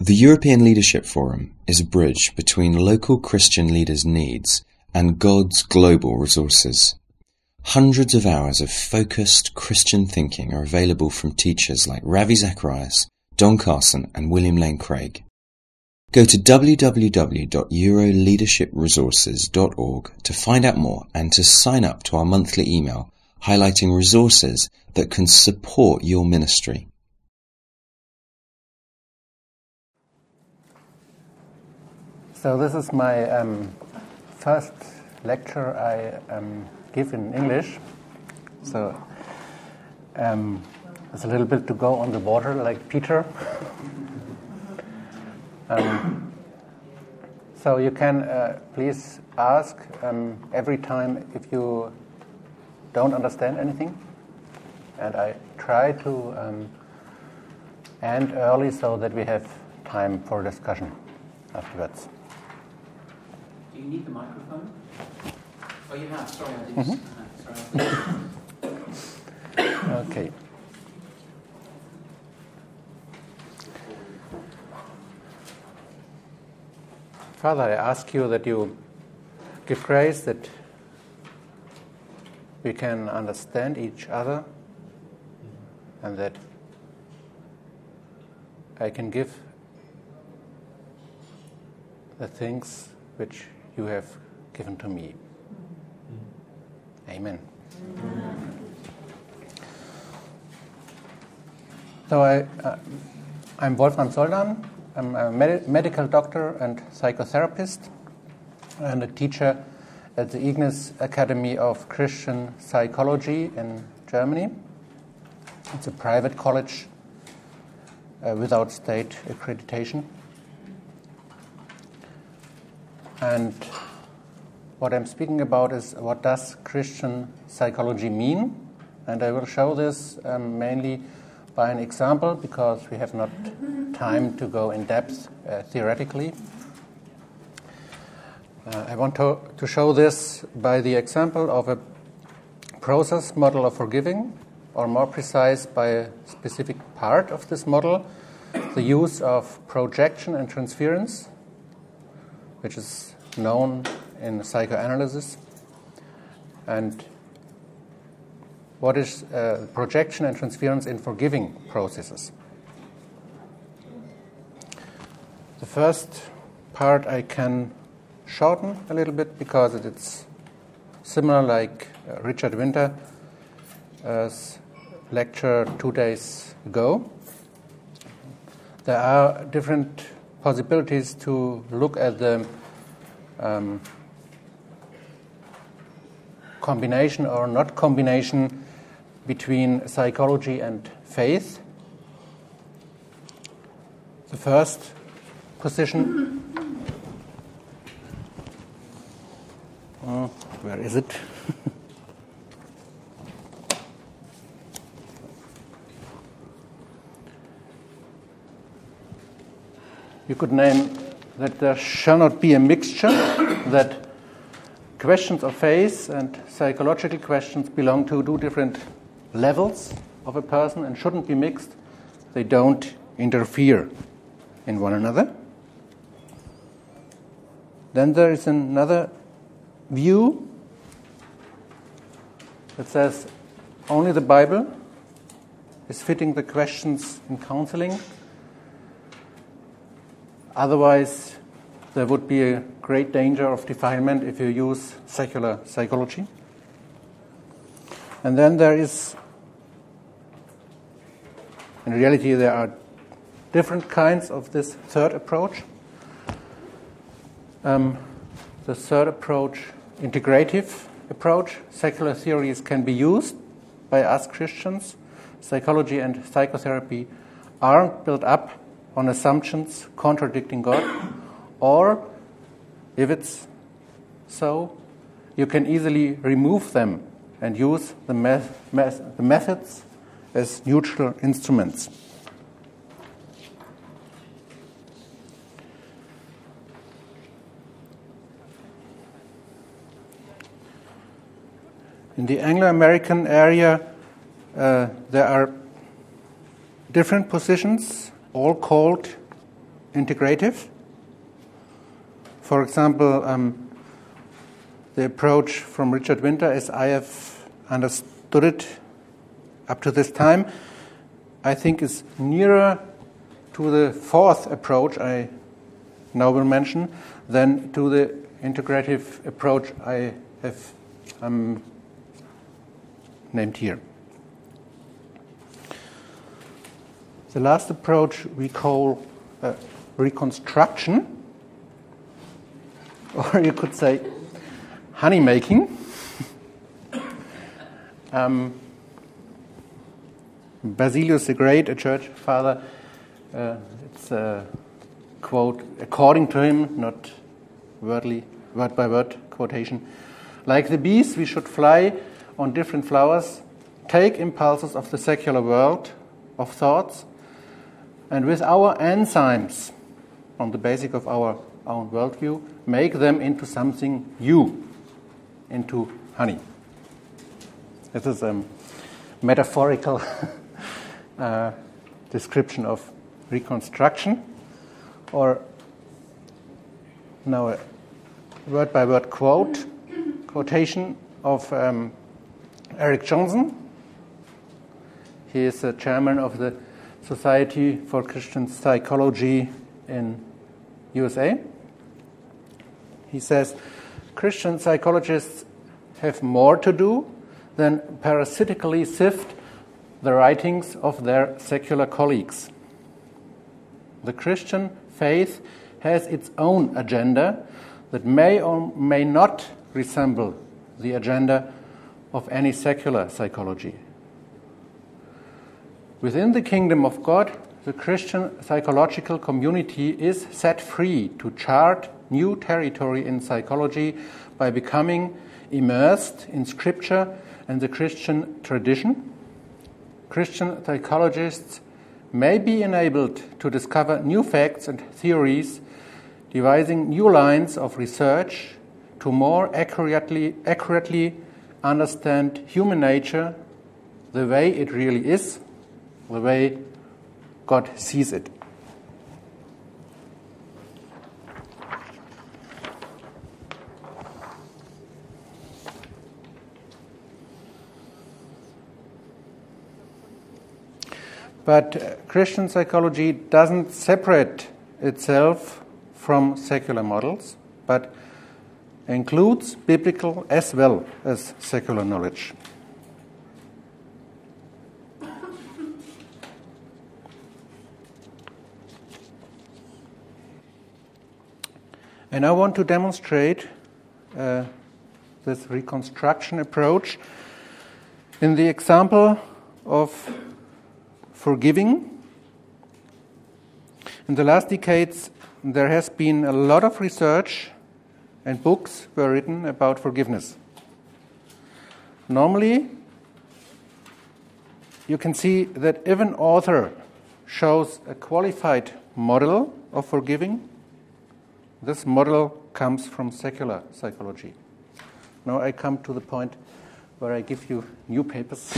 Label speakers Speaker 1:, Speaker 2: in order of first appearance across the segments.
Speaker 1: The European Leadership Forum is a bridge between local Christian leaders' needs and God's global resources. Hundreds of hours of focused Christian thinking are available from teachers like Ravi Zacharias, Don Carson and William Lane Craig. Go to www.euroleadership.resources.org to find out more and to sign up to our monthly email highlighting resources that can support your ministry.
Speaker 2: So this is my first lecture I give in English. So it's a little bit to go on the water like Peter. So you can please ask every time if you don't understand anything. And I try to end early so that we have time for discussion afterwards.
Speaker 3: Do you need the microphone? Oh, you have. Sorry, I didn't. Sorry.
Speaker 2: Okay. Father, I ask you that you give grace that we can understand each other and that I can give the things which you have given to me. Amen. So I'm Wolfram Soldan. I'm a medical doctor and psychotherapist and a teacher at the Ignis Academy of Christian Psychology in Germany. It's a private college without state accreditation. And what I'm speaking about is what does Christian psychology mean? And I will show this mainly by an example because we have not time to go in depth theoretically. I want to show this by the example of a process model of forgiving, or more precise, by a specific part of this model, the use of projection and transference, which is known in psychoanalysis. And what is projection and transference in forgiving processes? The first part I can shorten a little bit because it's similar like Richard Winter's lecture 2 days ago. There are different possibilities to look at the combination or not combination between psychology and faith. The first position, where is it? You could name that there shall not be a mixture, that questions of faith and psychological questions belong to two different levels of a person and shouldn't be mixed. They don't interfere in one another. Then there is another view that says only the Bible is fitting the questions in counseling. Otherwise, there would be a great danger of defilement if you use secular psychology. And then there is, in reality, there are different kinds of this third approach. The third approach, integrative approach, secular theories can be used by us Christians. Psychology and psychotherapy aren't built up on assumptions contradicting God, or if it's so, you can easily remove them and use the methods as neutral instruments. In the Anglo-American area, there are different positions, all called integrative. For example, the approach from Richard Winter, as I have understood it up to this time, I think is nearer to the fourth approach I now will mention than to the integrative approach I have named here. The last approach we call reconstruction, or you could say honey making. Basilius the Great, a church father, it's a quote, according to him, not word by word quotation. Like the bees, we should fly on different flowers, take impulses of the secular world of thoughts, and with our enzymes, on the basis of our own worldview, make them into something new, into honey. This is a metaphorical description of reconstruction, or now a word-by-word quotation of Eric Johnson. He is the chairman of the Society for Christian Psychology in USA. He says, Christian psychologists have more to do than parasitically sift the writings of their secular colleagues. The Christian faith has its own agenda that may or may not resemble the agenda of any secular psychology. Within the kingdom of God, the Christian psychological community is set free to chart new territory in psychology by becoming immersed in Scripture and the Christian tradition. Christian psychologists may be enabled to discover new facts and theories, devising new lines of research to more accurately understand human nature the way it really is, the way God sees it. But Christian psychology doesn't separate itself from secular models, but includes biblical as well as secular knowledge. And I want to demonstrate this reconstruction approach in the example of forgiving. In the last decades, there has been a lot of research and books were written about forgiveness. Normally, you can see that if an author shows a qualified model of forgiving, this model comes from secular psychology. Now I come to the point where I give you new papers.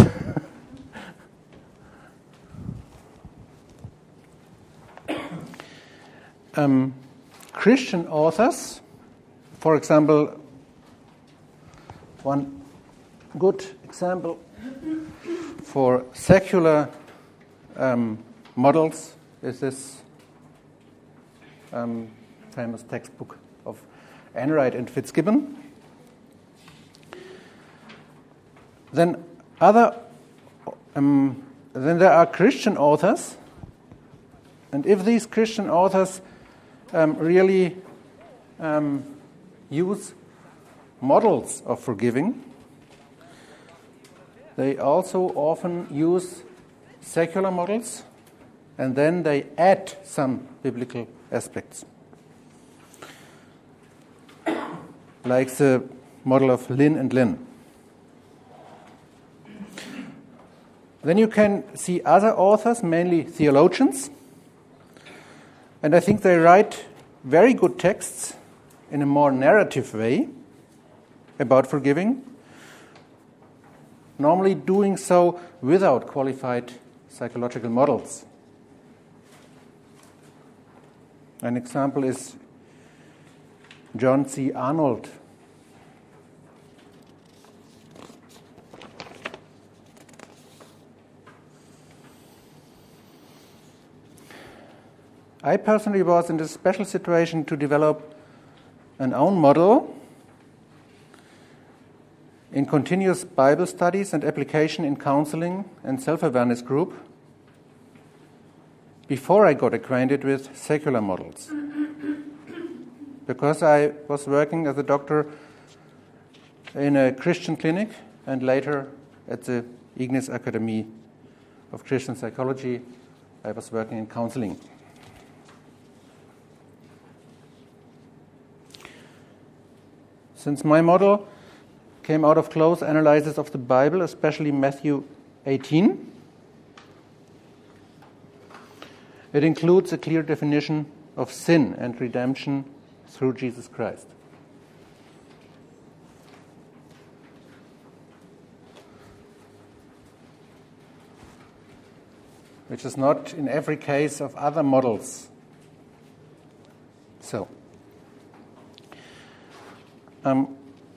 Speaker 2: Christian authors, for example, one good example for secular models is this famous textbook of Enright and Fitzgibbon. Then there are Christian authors, and if these Christian authors really use models of forgiving, they also often use secular models, and then they add some biblical aspects, like the model of Lin and Lin. Then you can see other authors, mainly theologians, and I think they write very good texts in a more narrative way about forgiving, normally doing so without qualified psychological models. An example is John C. Arnold. I personally was in this special situation to develop an own model in continuous Bible studies and application in counseling and self-awareness group before I got acquainted with secular models. Because I was working as a doctor in a Christian clinic and later at the Ignis Academy of Christian Psychology, I was working in counseling. Since my model came out of close analysis of the Bible, especially Matthew 18, it includes a clear definition of sin and redemption through Jesus Christ. Which is not in every case of other models. So, on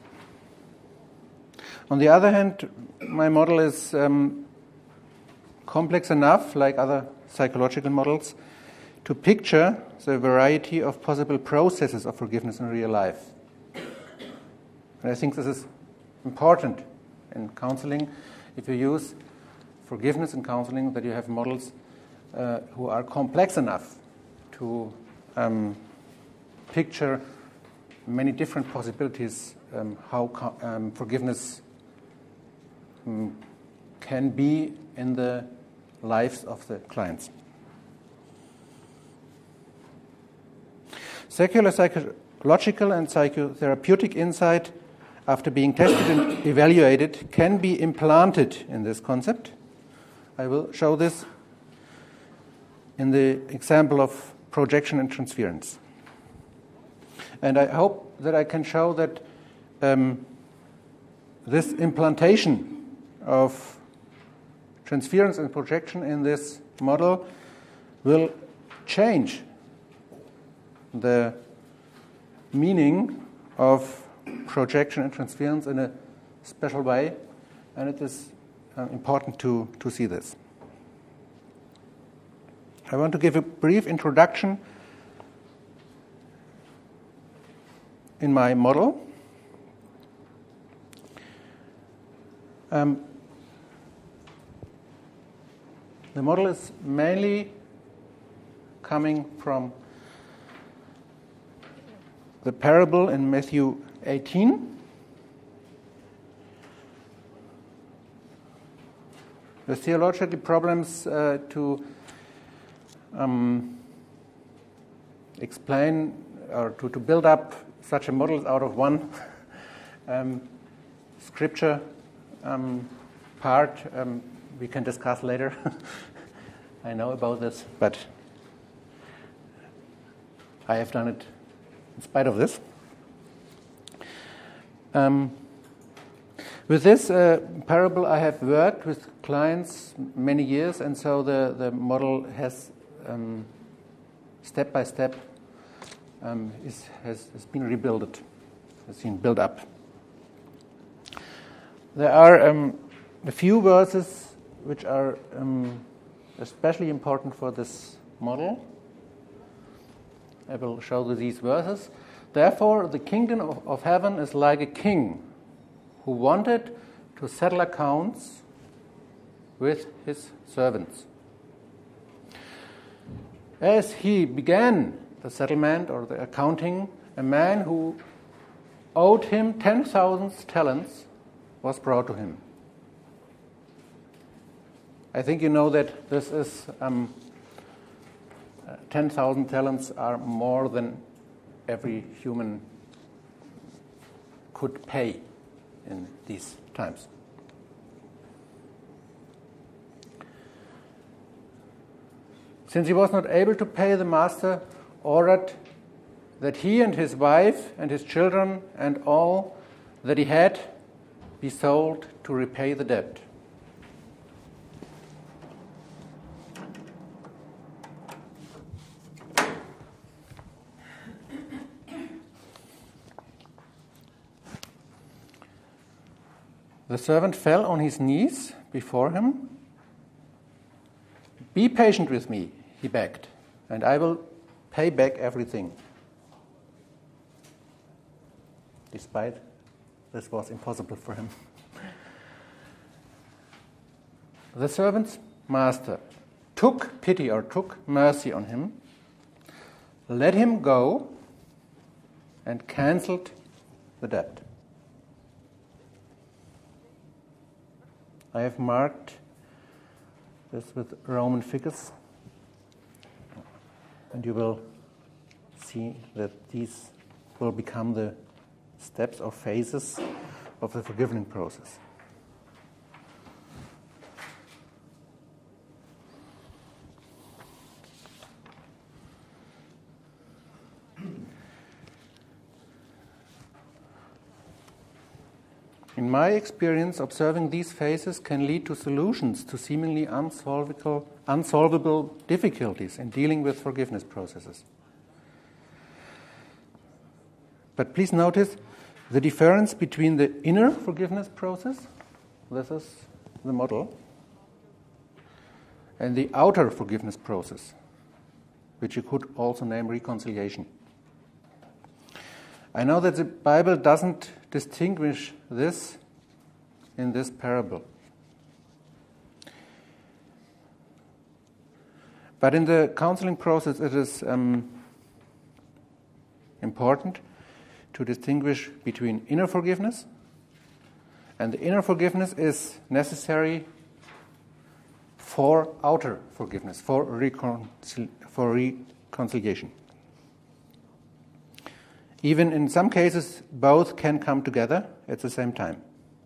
Speaker 2: the other hand, my model is complex enough, like other psychological models, to picture the variety of possible processes of forgiveness in real life. And I think this is important in counseling. If you use forgiveness in counseling, that you have models who are complex enough to picture many different possibilities how forgiveness can be in the lives of the clients. Secular psychological and psychotherapeutic insight, after being tested and evaluated, can be implanted in this concept. I will show this in the example of projection and transference. And I hope that I can show that this implantation of transference and projection in this model will change the meaning of projection and transference in a special way, and it is important to see this. I want to give a brief introduction in my model. The model is mainly coming from the parable in Matthew 18. The theological problems to explain or to build up such a model out of one scripture part we can discuss later. I know about this, but I have done it in spite of this. With this parable, I have worked with clients many years, and so the model has step by step has been rebuilt, has been built up. There are a few verses which are especially important for this model. I will show you these verses. Therefore, the kingdom of heaven is like a king who wanted to settle accounts with his servants. As he began the settlement or the accounting, a man who owed him 10,000 talents was brought to him. I think you know that this is 10,000 talents are more than every human could pay in these times. Since he was not able to pay, the master ordered that he and his wife and his children and all that he had be sold to repay the debt. The servant fell on his knees before him. "Be patient with me," he begged, "and I will pay back everything." Despite this was impossible for him. The servant's master took pity or took mercy on him, let him go, and cancelled the debt. I have marked this with Roman figures, and you will see that these will become the steps or phases of the forgiveness process. In my experience, observing these phases can lead to solutions to seemingly unsolvable difficulties in dealing with forgiveness processes. But please notice the difference between the inner forgiveness process, this is the model, and the outer forgiveness process, which you could also name reconciliation. I know that the Bible doesn't distinguish this in this parable. But in the counseling process, it is important to distinguish between inner forgiveness, and the inner forgiveness is necessary for outer forgiveness, for reconciliation. Even in some cases, both can come together at the same time.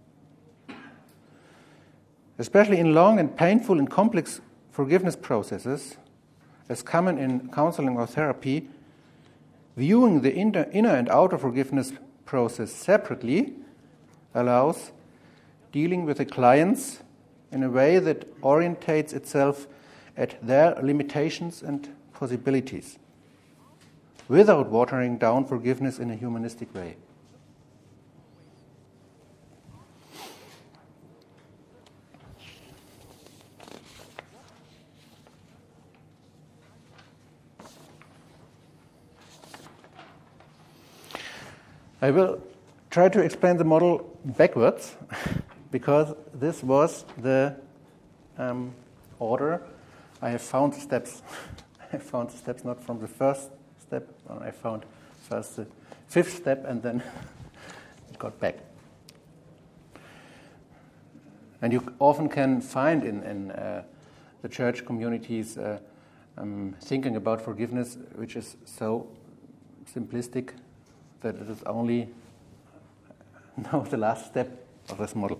Speaker 2: Especially in long and painful and complex forgiveness processes, as common in counseling or therapy, viewing the inner and outer forgiveness process separately allows dealing with the clients in a way that orientates itself at their limitations and possibilities, without watering down forgiveness in a humanistic way. I will try to explain the model backwards, because this was the order. I have found steps. I found steps not from the first step. I found first the fifth step, and then it got back. And you often can find in the church communities thinking about forgiveness, which is so simplistic that it is only now the last step of this model.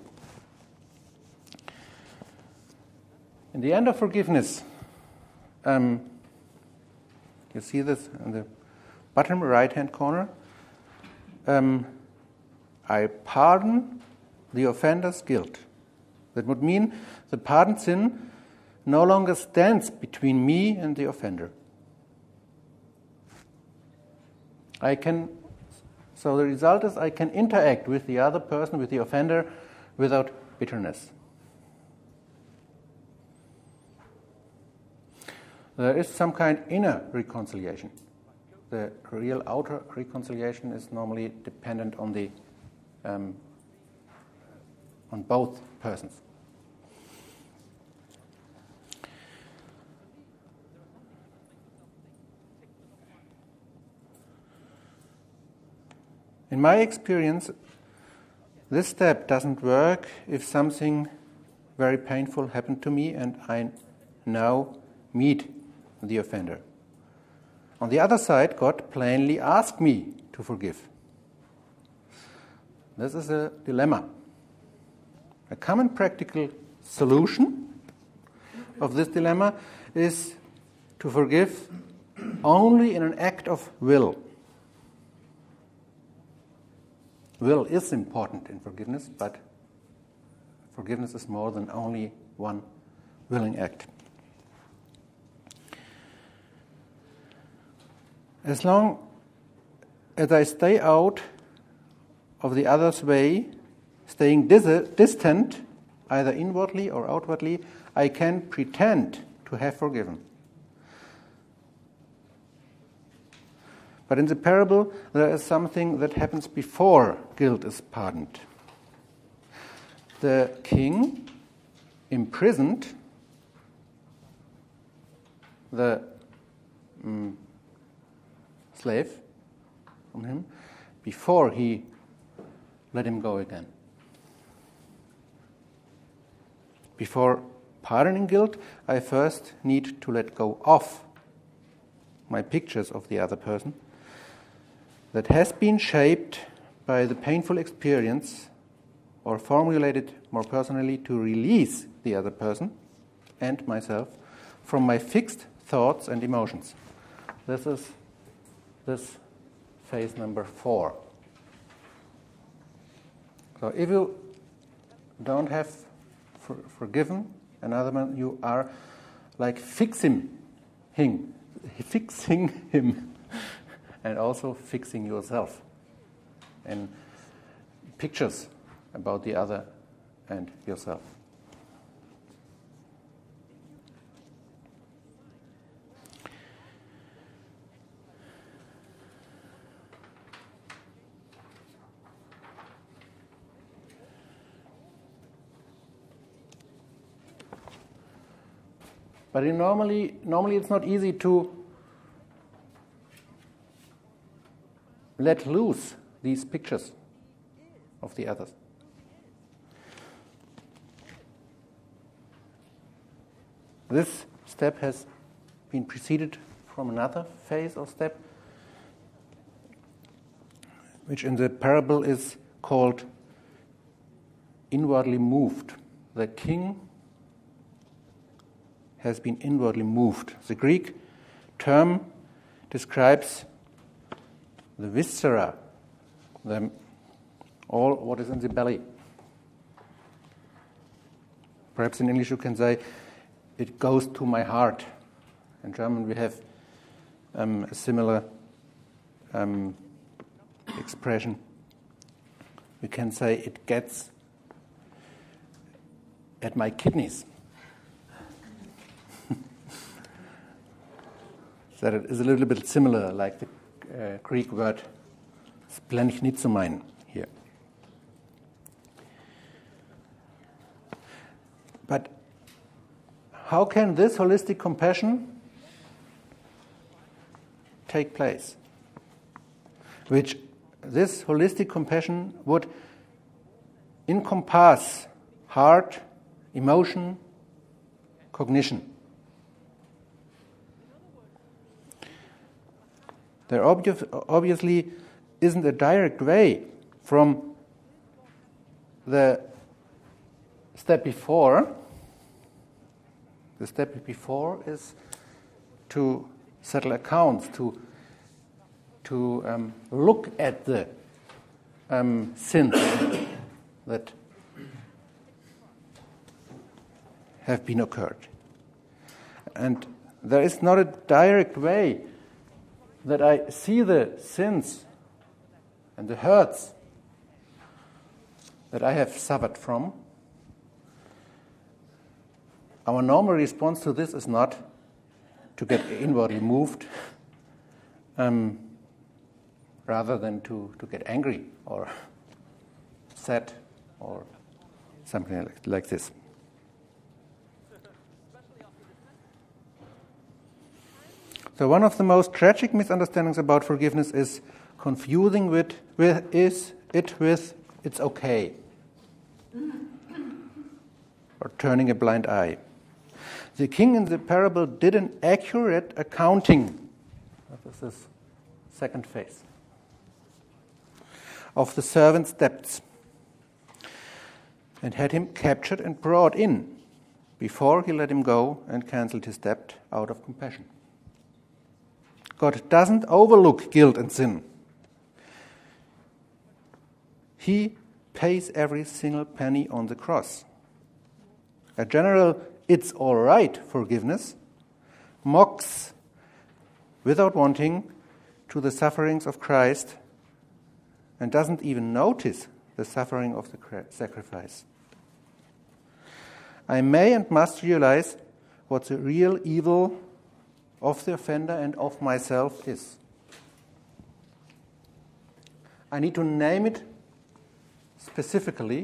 Speaker 2: In the end of forgiveness, you see this in the bottom right-hand corner. I pardon the offender's guilt. That would mean the pardoned sin no longer stands between me and the offender. So the result is I can interact with the other person, with the offender, without bitterness. There is some kind of inner reconciliation. The real outer reconciliation is normally dependent on the on both persons. In my experience, this step doesn't work if something very painful happened to me and I now meet the offender. On the other side, God plainly asked me to forgive. This is a dilemma. A common practical solution of this dilemma is to forgive only in an act of will. Will is important in forgiveness, but forgiveness is more than only one willing act. As long as I stay out of the other's way, staying distant, either inwardly or outwardly, I can pretend to have forgiven. But in the parable, there is something that happens before guilt is pardoned. The king imprisoned the slave from him before he let him go again. Before pardoning guilt, I first need to let go of my pictures of the other person that has been shaped by the painful experience, or formulated more personally to release the other person and myself from my fixed thoughts and emotions. This is this phase number 4. So if you don't have forgiven another man, you are like fixing him and also fixing yourself in pictures about the other and yourself. But normally it's not easy to let loose these pictures of the others. This step has been preceded from another phase or step, which in the parable is called inwardly moved. The king has been inwardly moved. The Greek term describes the viscera, all what is in the belly. Perhaps in English you can say, it goes to my heart. In German we have a similar expression. We can say it gets at my kidneys. That it is a little bit similar, like the Greek word splenchnitzomein here. But how can this holistic compassion take place? Which this holistic compassion would encompass heart, emotion, cognition. There obviously isn't a direct way from the step before. The step before is to settle accounts, to look at the sins that have been occurred. And there is not a direct way that I see the sins and the hurts that I have suffered from. Our normal response to this is not to get inwardly moved, rather than to get angry or sad or something like this. So one of the most tragic misunderstandings about forgiveness is confusing it with it's okay, or turning a blind eye. The king in the parable did an accurate accounting, this is second phase, of the servant's debts, and had him captured and brought in before he let him go and cancelled his debt out of compassion. God doesn't overlook guilt and sin. He pays every single penny on the cross. A general "it's all right" forgiveness mocks, without wanting, to the sufferings of Christ and doesn't even notice the suffering of the sacrifice. I may and must realize what the real evil of the offender and of myself is. I need to name it specifically,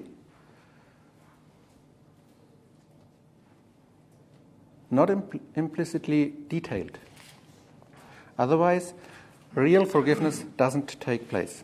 Speaker 2: not implicitly detailed. Otherwise, real forgiveness doesn't take place.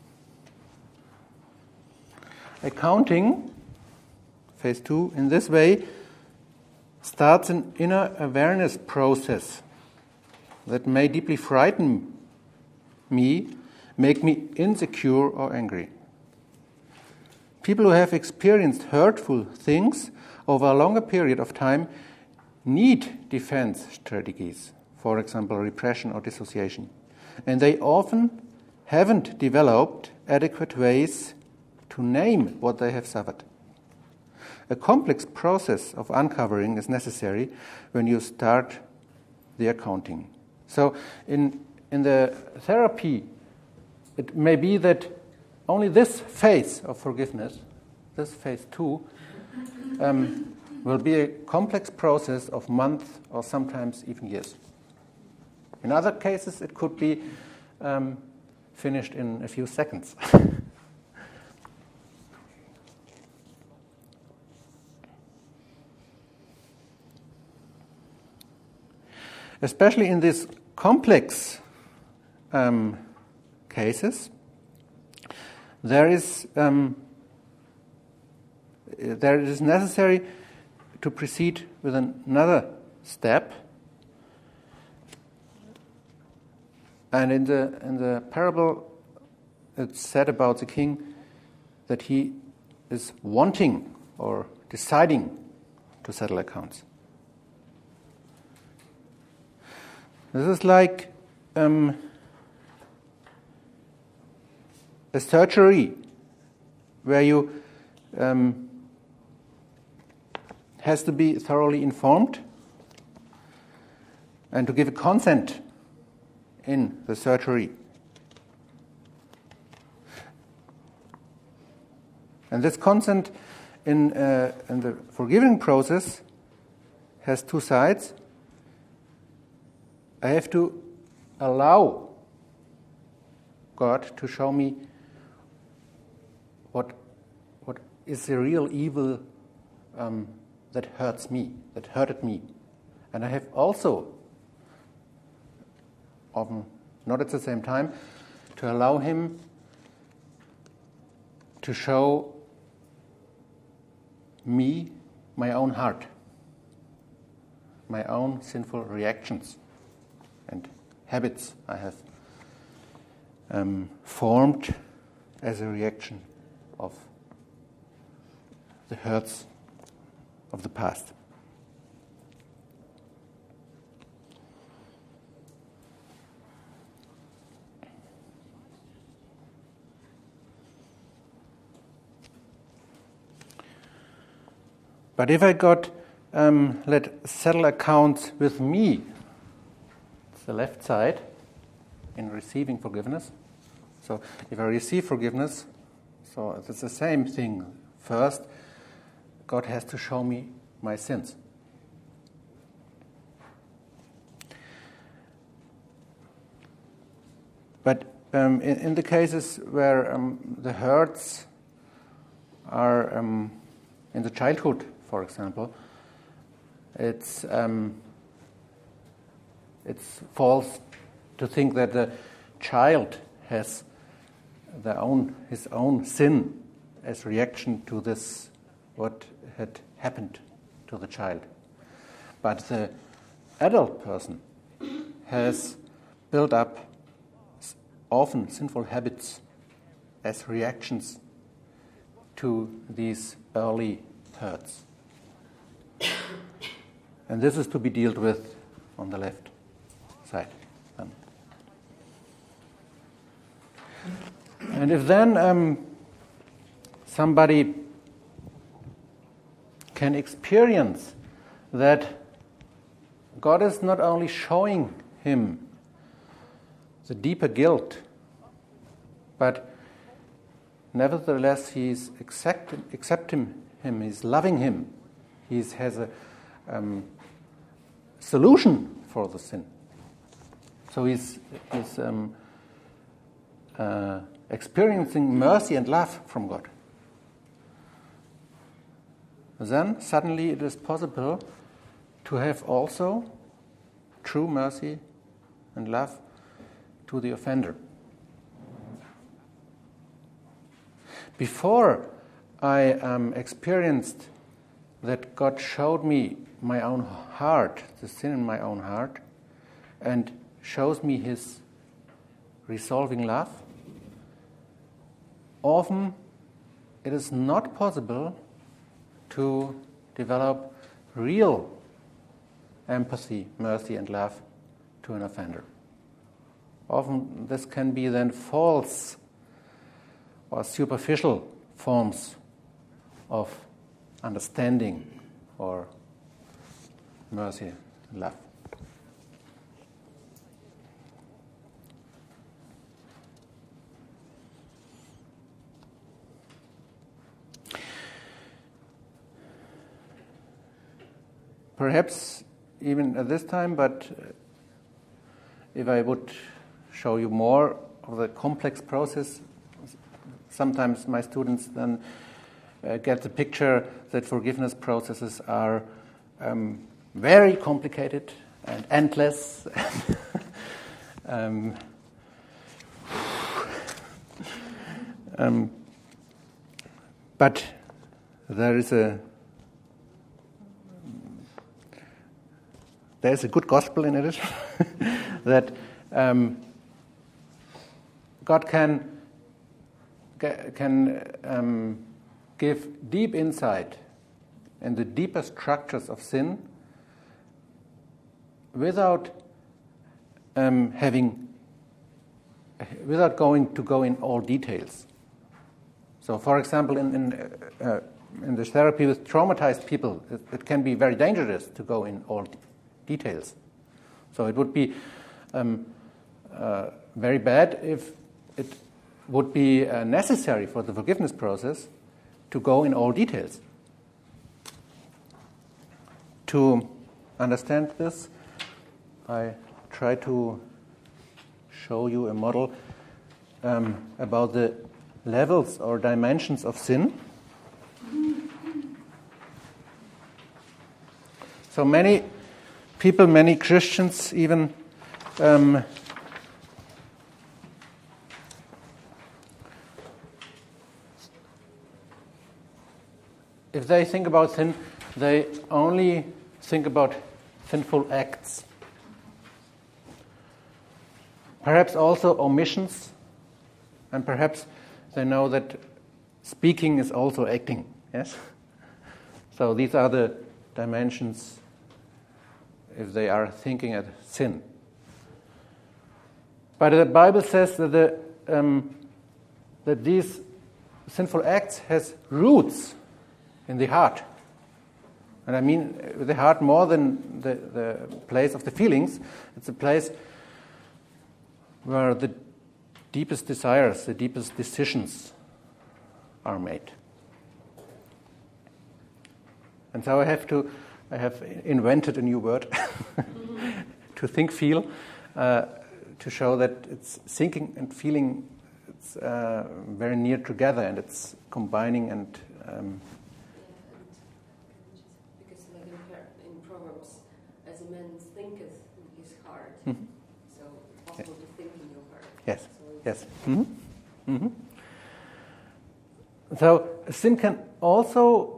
Speaker 2: Accounting, phase 2, in this way starts an inner awareness process that may deeply frighten me, make me insecure or angry. People who have experienced hurtful things over a longer period of time need defense strategies, for example, repression or dissociation. And they often haven't developed adequate ways to name what they have suffered. A complex process of uncovering is necessary when you start the accounting. So in the therapy, it may be that only this phase of forgiveness, this phase 2, will be a complex process of months or sometimes even years. In other cases, it could be finished in a few seconds. Especially in these complex cases, it is necessary to proceed with another step. And in the parable, it's said about the king that he is wanting or deciding to settle accounts. This is like a surgery where you has to be thoroughly informed and to give a consent in the surgery. And this consent in the forgiving process has two sides. I have to allow God to show me what is the real evil that hurts me, that hurted me. And I have also, often not at the same time, to allow him to show me my own heart, my own sinful reactions and habits I have formed as a reaction of the hurts of the past. But if I got settle accounts with me, it's the left side in receiving forgiveness. So if I receive forgiveness, so it's the same thing. First, God has to show me my sins. But in the cases where the hurts are in the childhood, for example, it's false to think that the child has his own sin as reaction to this, what had happened to the child. But the adult person has built up often sinful habits as reactions to these early hurts. And this is to be dealt with on the left side. And if then somebody can experience that God is not only showing him the deeper guilt, but nevertheless he's accepting him, he's loving him, he has a solution for the sin. So he's experiencing mercy and love from God. Then suddenly it is possible to have also true mercy and love to the offender. Before I experienced that God showed me my own heart, the sin in my own heart, and shows me his resolving love, often it is not possible to develop real empathy, mercy, and love to an offender. Often this can be then false or superficial forms of understanding or mercy and love. Perhaps even at this time, but if I would show you more of the complex process, sometimes my students then get the picture that forgiveness processes are very complicated and endless. But there's a good gospel in it that God can give deep insight in the deeper structures of sin without go in all details. So, for example, in the therapy with traumatized people, it can be very dangerous to go in all details. So it would be very bad if it would be necessary for the forgiveness process to go in all details. To understand this, I try to show you a model about the levels or dimensions of sin. So many people, many Christians even if they think about sin, they only think about sinful acts. Perhaps also omissions, and perhaps they know that speaking is also acting. Yes? So these are the dimensions if they are thinking at sin. But the Bible says that that these sinful acts has roots in the heart. And I mean the heart more than the place of the feelings. It's a place where the deepest desires, the deepest decisions are made. And so I have invented a new word to think, feel, to show that it's thinking and feeling, it's very near together, and it's combining and.
Speaker 4: Because like in Proverbs, as a man thinketh in his heart, so possible to think in your heart.
Speaker 2: Yes.
Speaker 4: So
Speaker 2: yes. Mm-hmm. Mm-hmm. So sin can also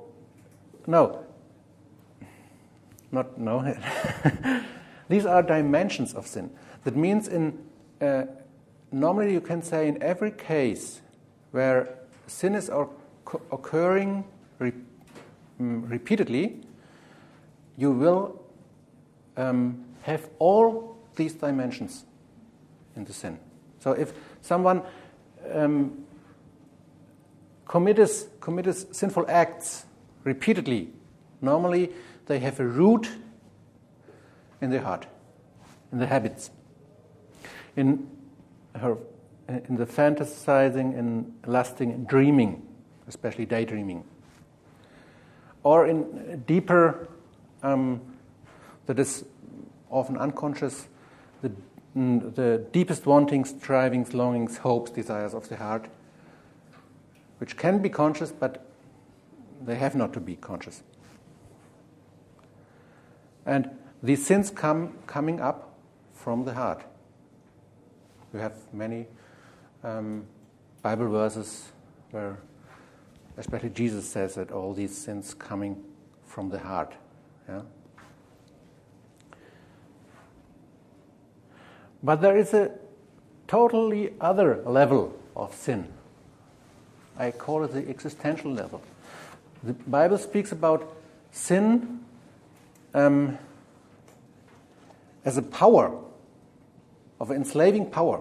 Speaker 2: These are dimensions of sin. That means normally you can say in every case where sin is occurring repeatedly, you will have all these dimensions in the sin. So if someone commits sinful acts repeatedly, normally they have a root in the heart, in the habits, in in the fantasizing, in lusting, in dreaming, especially daydreaming. Or in deeper, that is often unconscious, the deepest wantings, strivings, longings, hopes, desires of the heart, which can be conscious, but they have not to be conscious. And these sins coming up from the heart. We have many Bible verses where especially Jesus says that all these sins coming from the heart. Yeah? But there is a totally other level of sin. I call it the existential level. The Bible speaks about sin as a power, of an enslaving power.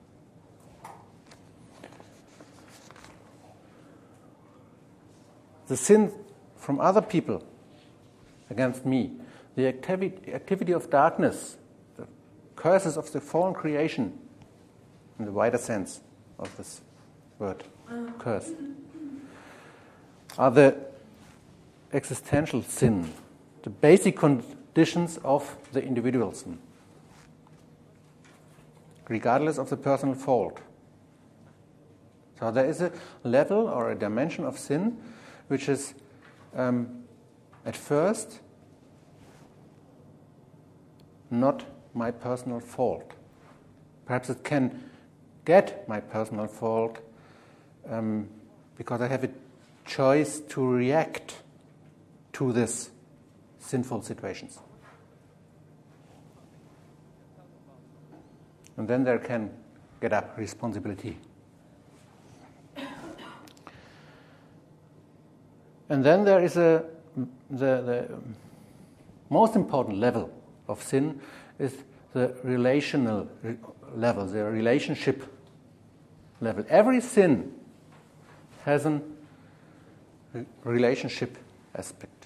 Speaker 2: The sin from other people against me, the activity of darkness, the curses of the fallen creation, in the wider sense of this word, curse, are the existential sin, the basic conditions of the individual sin, regardless of the personal fault. So there is a level or a dimension of sin which is at first not my personal fault. Perhaps it can get my personal fault because I have a choice to react to these sinful situations. And then there can get up responsibility. And then there is the most important level of sin is the relational level, the relationship level. Every sin has a relationship aspect.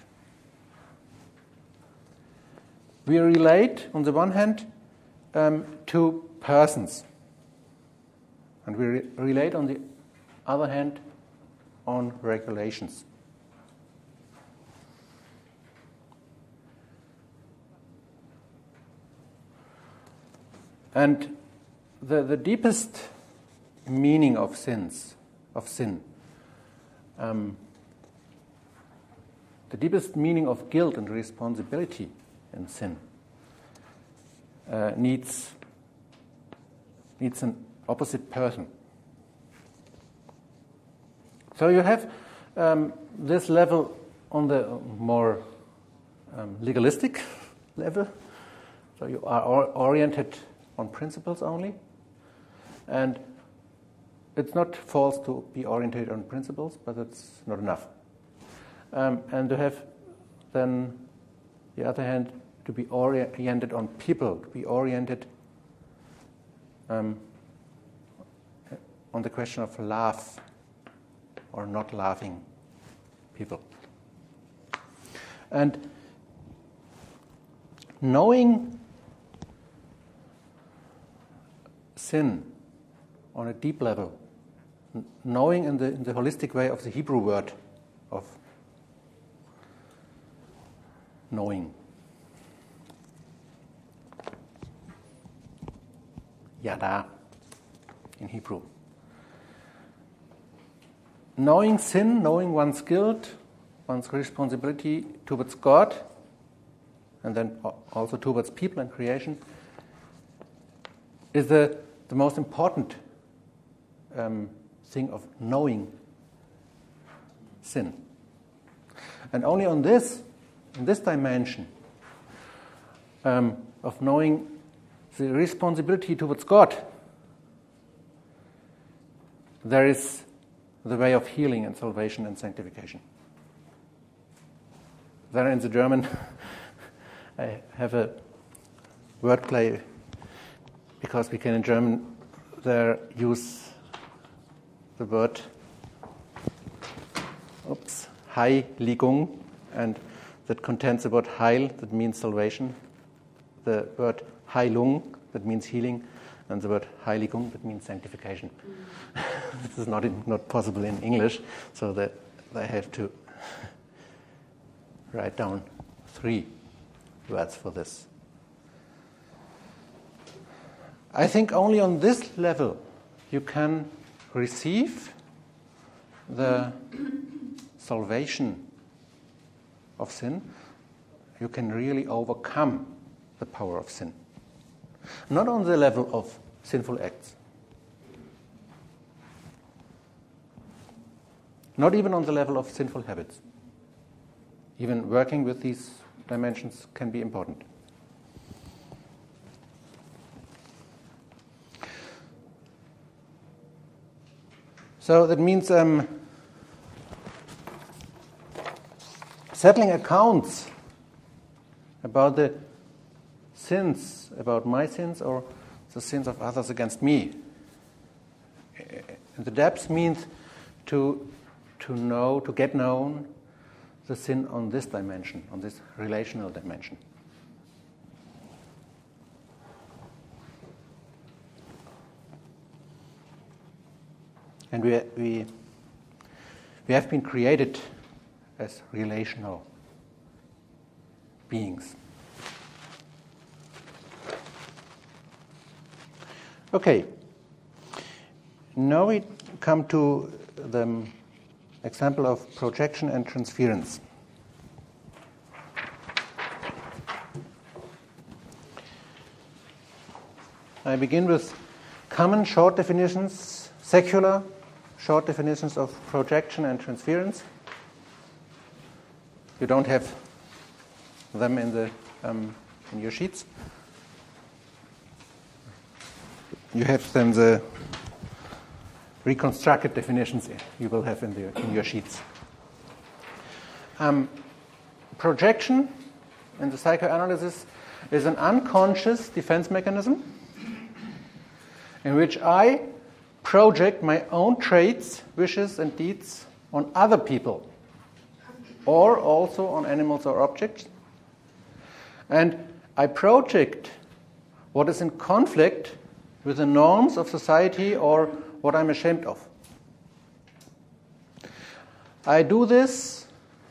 Speaker 2: We relate, on the one hand, to persons, and we relate, on the other hand, on regulations. And the deepest meaning of sin, the deepest meaning of guilt and responsibility in sin needs an opposite person. So you have this level on the more legalistic level. So you are oriented on principles only. And it's not false to be oriented on principles, but it's not enough. And to have then, the other hand, to be oriented on people, to be oriented on the question of love or not loving people. And knowing sin on a deep level, knowing in the holistic way of the Hebrew word of knowing, yada in Hebrew. Knowing sin, knowing one's guilt, one's responsibility towards God, and then also towards people and creation, is the most important thing of knowing sin. And only on this, in this dimension of knowing the responsibility towards God, there is the way of healing and salvation and sanctification. Then in the German, I have a wordplay, because we can in German there use the word Heiligung, and that contains the word Heil, that means salvation, the word Heilung, that means healing, And the word Heiligung, that means sanctification. This is not possible in English, so that I have to write down 3 words for this. I think only on this level you can receive the salvation of sin. You can really overcome the power of sin. Not on the level of sinful acts. Not even on the level of sinful habits. Even working with these dimensions can be important. So that means settling accounts about the sins, about my sins or the sins of others against me. In the depths means to know, to get known the sin on this dimension, on this relational dimension. And we have been created as relational beings. Okay. Now we come to the example of projection and transference. I begin with common short definitions, secular short definitions of projection and transference. You don't have them in your sheets. You have them the reconstructed definitions you will have in your sheets. Projection in the psychoanalysis is an unconscious defense mechanism in which I project my own traits, wishes, and deeds on other people, or also on animals or objects. And I project what is in conflict with the norms of society or what I'm ashamed of. I do this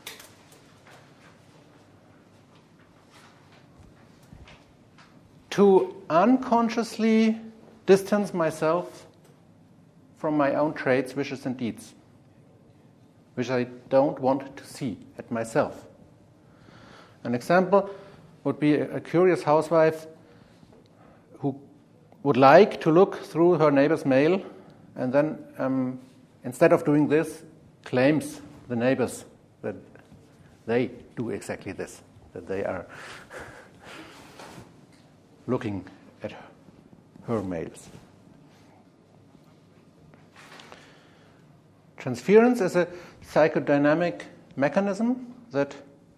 Speaker 2: to unconsciously distance myself from my own traits, wishes, and deeds, which I don't want to see at myself. An example would be a curious housewife who would like to look through her neighbor's mail and then, instead of doing this, claims the neighbors that they do exactly this, that they are looking at her mails. Transference is a psychodynamic mechanism that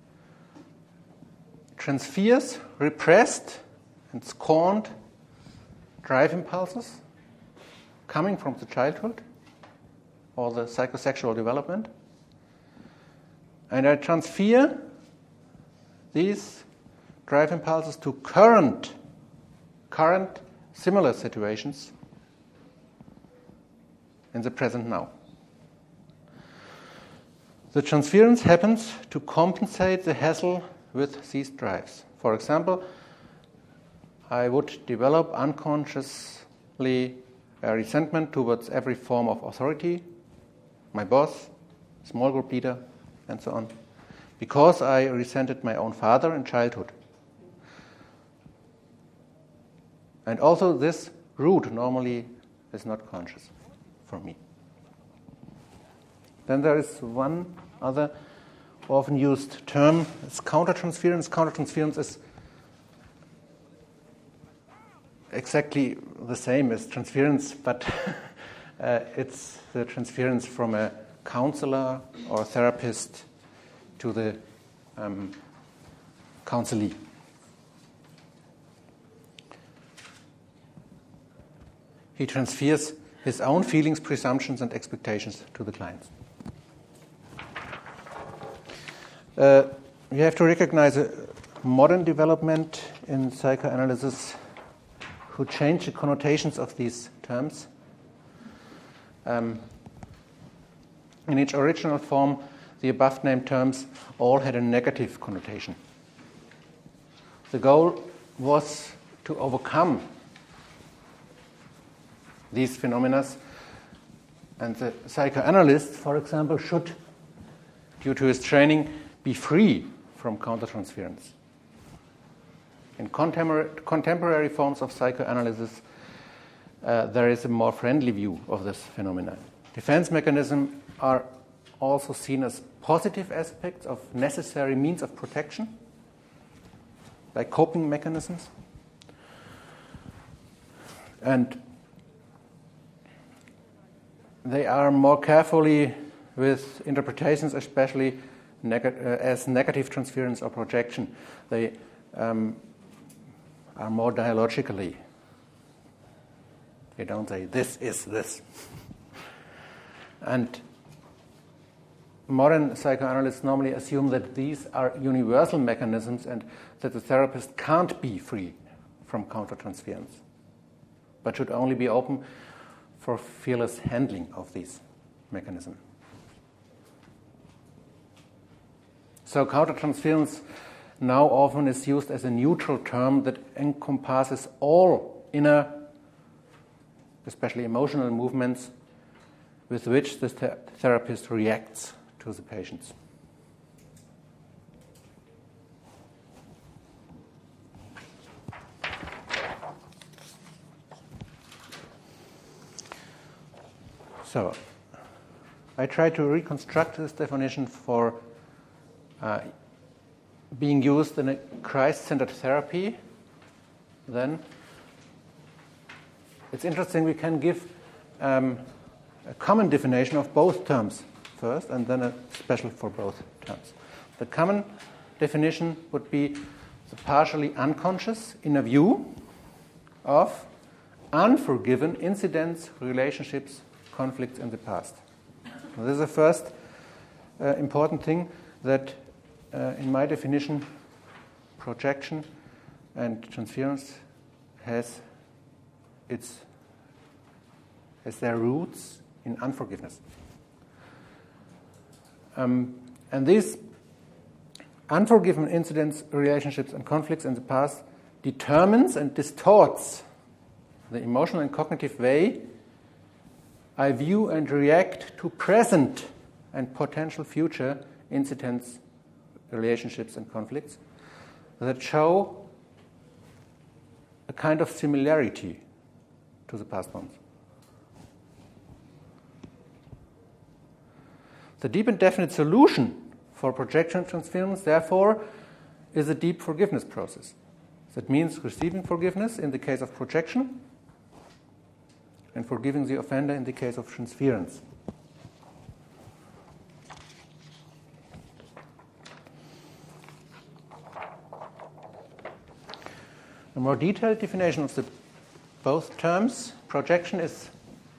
Speaker 2: transfers repressed and scorned drive impulses coming from the childhood or the psychosexual development. And I transfer these drive impulses to current similar situations in the present now. The transference happens to compensate the hassle with these drives. For example, I would develop unconsciously a resentment towards every form of authority, my boss, small group leader, and so on, because I resented my own father in childhood. And also this root normally is not conscious for me. Then there is one other often used term, it's countertransference. Countertransference is exactly the same as transference, but it's the transference from a counselor or therapist to the counselee. He transfers his own feelings, presumptions, and expectations to the clients. You have to recognize a modern development in psychoanalysis who changed the connotations of these terms. In its original form, the above-named terms all had a negative connotation. The goal was to overcome these phenomena, and the psychoanalyst, for example, should, due to his training, be free from countertransference. In contemporary forms of psychoanalysis, there is a more friendly view of this phenomenon. Defense mechanisms are also seen as positive aspects of necessary means of protection, like coping mechanisms. And they are more carefully with interpretations, especially as negative transference or projection. They are more dialogically. They don't say, this is this. And modern psychoanalysts normally assume that these are universal mechanisms and that the therapist can't be free from countertransference, but should only be open for fearless handling of these mechanisms. So countertransference now often is used as a neutral term that encompasses all inner, especially emotional movements with which the therapist reacts to the patients. So, I try to reconstruct this definition for being used in a Christ-centered therapy. Then, it's interesting, we can give a common definition of both terms first, and then a special for both terms. The common definition would be the partially unconscious inner view of unforgiven incidents, relationships, conflicts in the past. So this is the first important thing, that in my definition, projection and transference has their roots in unforgiveness. And these unforgiven incidents, relationships, and conflicts in the past determines and distorts the emotional and cognitive way I view and react to present and potential future incidents, relationships, and conflicts that show a kind of similarity to the past ones. The deep and definite solution for projection transference, therefore, is a deep forgiveness process. That means receiving forgiveness in the case of projection and forgiving the offender in the case of transference. A more detailed definition of both terms. Projection is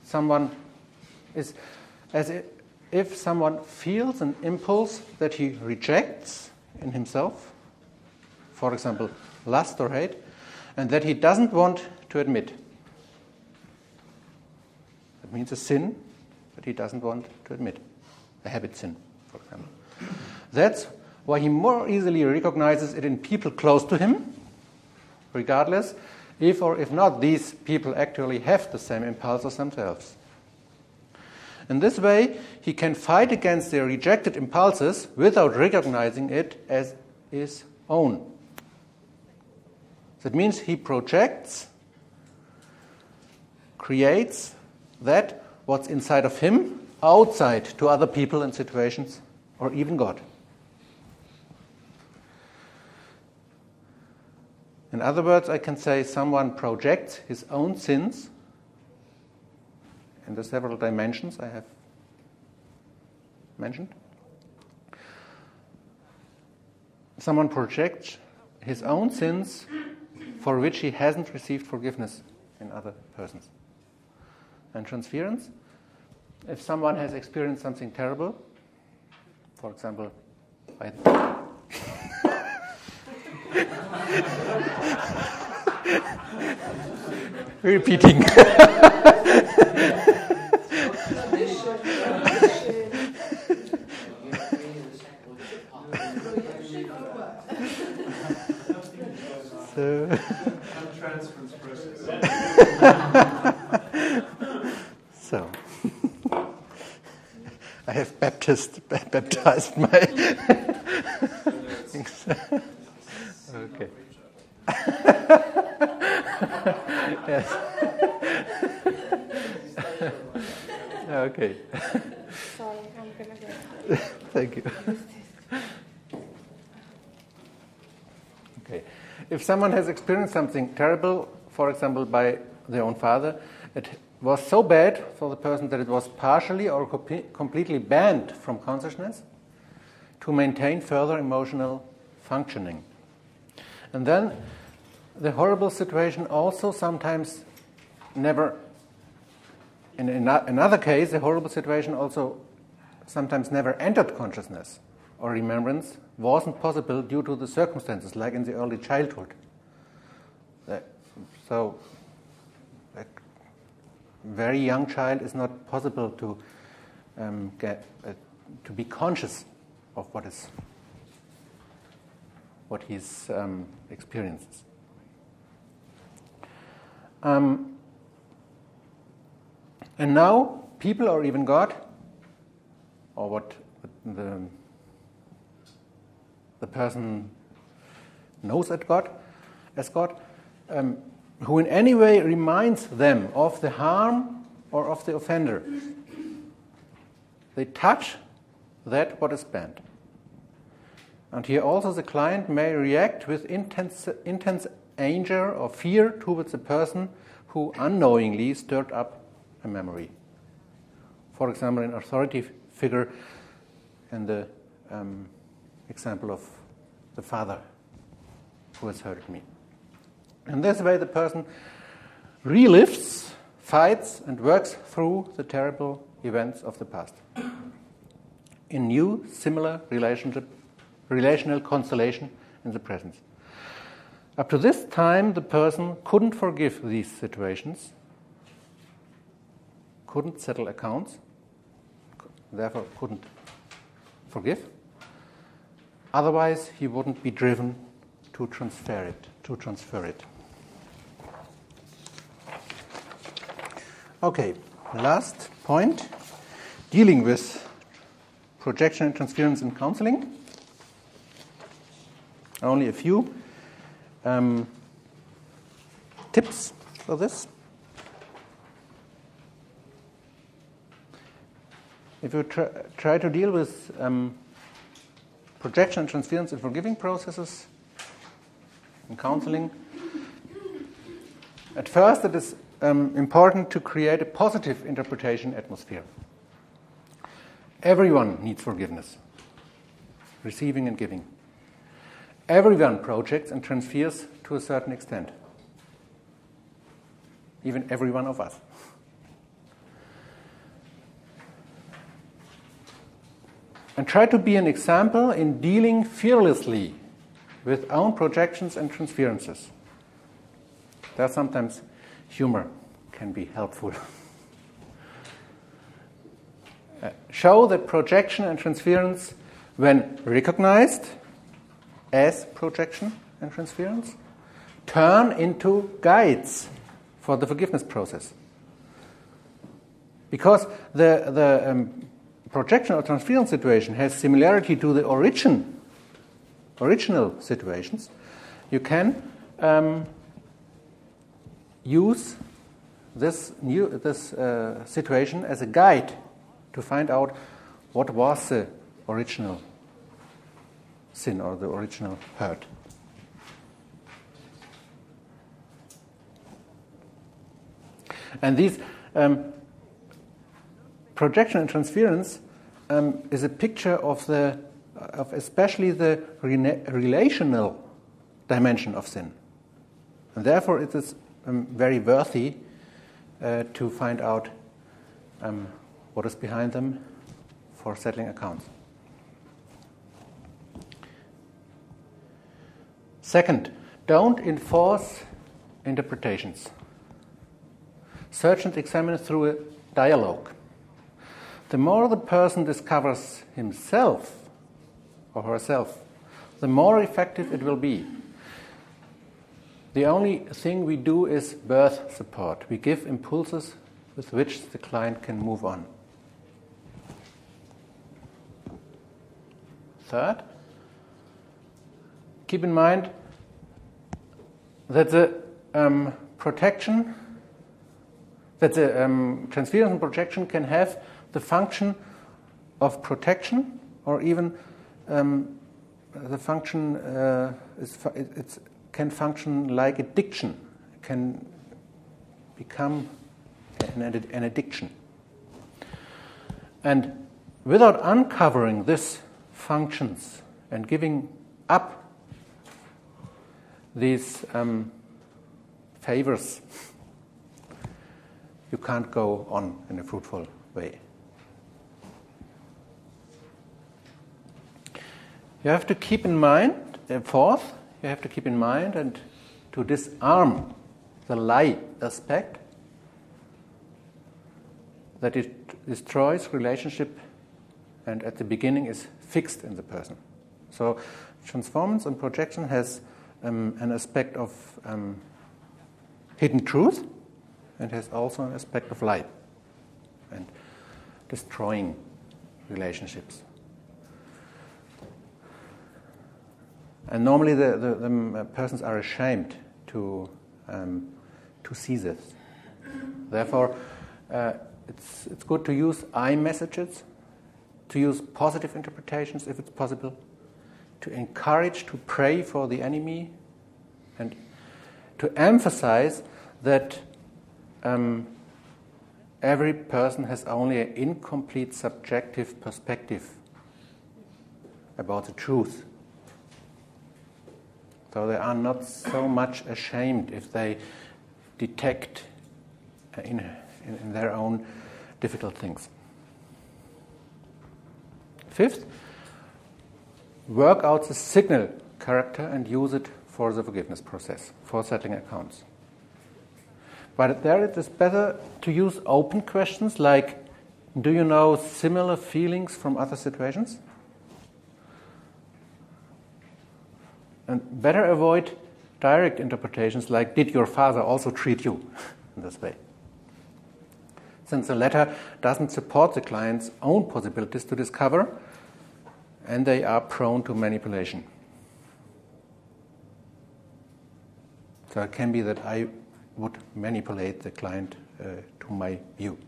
Speaker 2: as if someone feels an impulse that he rejects in himself, for example, lust or hate, and that he doesn't want to admit. That means a sin that he doesn't want to admit, a habit sin, for example. That's why he more easily recognizes it in people close to him, regardless if or if not these people actually have the same impulses themselves. In this way, he can fight against their rejected impulses without recognizing it as his own. That means he projects, creates that what's inside of him outside to other people and situations, or even God. In other words, I can say someone projects his own sins in the several dimensions I have mentioned. Someone projects his own sins for which he hasn't received forgiveness in other persons. And transference, if someone has experienced something terrible, for example, Repeating.
Speaker 5: Transference process.
Speaker 2: So, I have baptized my. Okay. Yes. Okay.
Speaker 6: Sorry, I'm gonna go.
Speaker 2: Thank you. Okay. If someone has experienced something terrible, for example, by their own father, it was so bad for the person that it was partially or completely banned from consciousness to maintain further emotional functioning. And then the horrible situation also sometimes never, in another case, the horrible situation also sometimes never entered consciousness or remembrance wasn't possible due to the circumstances, like in the early childhood. So, a very young child is not possible to be conscious of what he experiences. And now, people or even God, or what the person knows as God, who in any way reminds them of the harm or of the offender, they touch that what is banned. And here also the client may react with intense anger or fear towards the person who unknowingly stirred up a memory. For example, an authority figure in the example of the father who has hurted me. In this way, the person relives, fights, and works through the terrible events of the past in new, similar relational constellation in the present. Up to this time, the person couldn't forgive these situations, couldn't settle accounts, therefore couldn't forgive. Otherwise, he wouldn't be driven to transfer it. Okay, last point, dealing with projection and transference in counseling. Only a few tips for this. If you try to deal with projection and transference in forgiving processes in counseling, at first it is important to create a positive interpretation atmosphere. Everyone needs forgiveness, receiving and giving. Everyone projects and transfers to a certain extent. Even every one of us. And try to be an example in dealing fearlessly with own projections and transferences. There sometimes humor can be helpful. Show that projection and transference, when recognized as projection and transference, turn into guides for the forgiveness process. Because the projection or transference situation has similarity to the original situations, you can use this situation as a guide to find out what was the original sin or the original hurt. And these projection and transference is a picture of especially the relational dimension of sin, and therefore it is very worthy to find out what is behind them for settling accounts. Second, don't enforce interpretations. Search and examine through a dialogue. The more the person discovers himself or herself, the more effective it will be. The only thing we do is birth support. We give impulses with which the client can move on. Third, keep in mind that the transference and projection can have the function of protection, or even the function it can function like addiction. It can become an addiction. And without uncovering these functions and giving up these favors, you can't go on in a fruitful way. You have to keep in mind, fourth, you have to keep in mind and to disarm the lie aspect that it destroys relationship and at the beginning is fixed in the person. So transformance and projection has an aspect of hidden truth and has also an aspect of lie and destroying relationships. And normally the persons are ashamed to see this. Therefore, it's good to use I messages, to use positive interpretations if it's possible, to encourage, to pray for the enemy, and to emphasize that every person has only an incomplete subjective perspective about the truth. So they are not so much ashamed if they detect in their own difficult things. Fifth, work out the signal character and use it for the forgiveness process, for settling accounts. But there it is better to use open questions like, do you know similar feelings from other situations? And better avoid direct interpretations like, did your father also treat you in this way? Since the latter doesn't support the client's own possibilities to discover, and they are prone to manipulation. So it can be that I would manipulate the client to my view.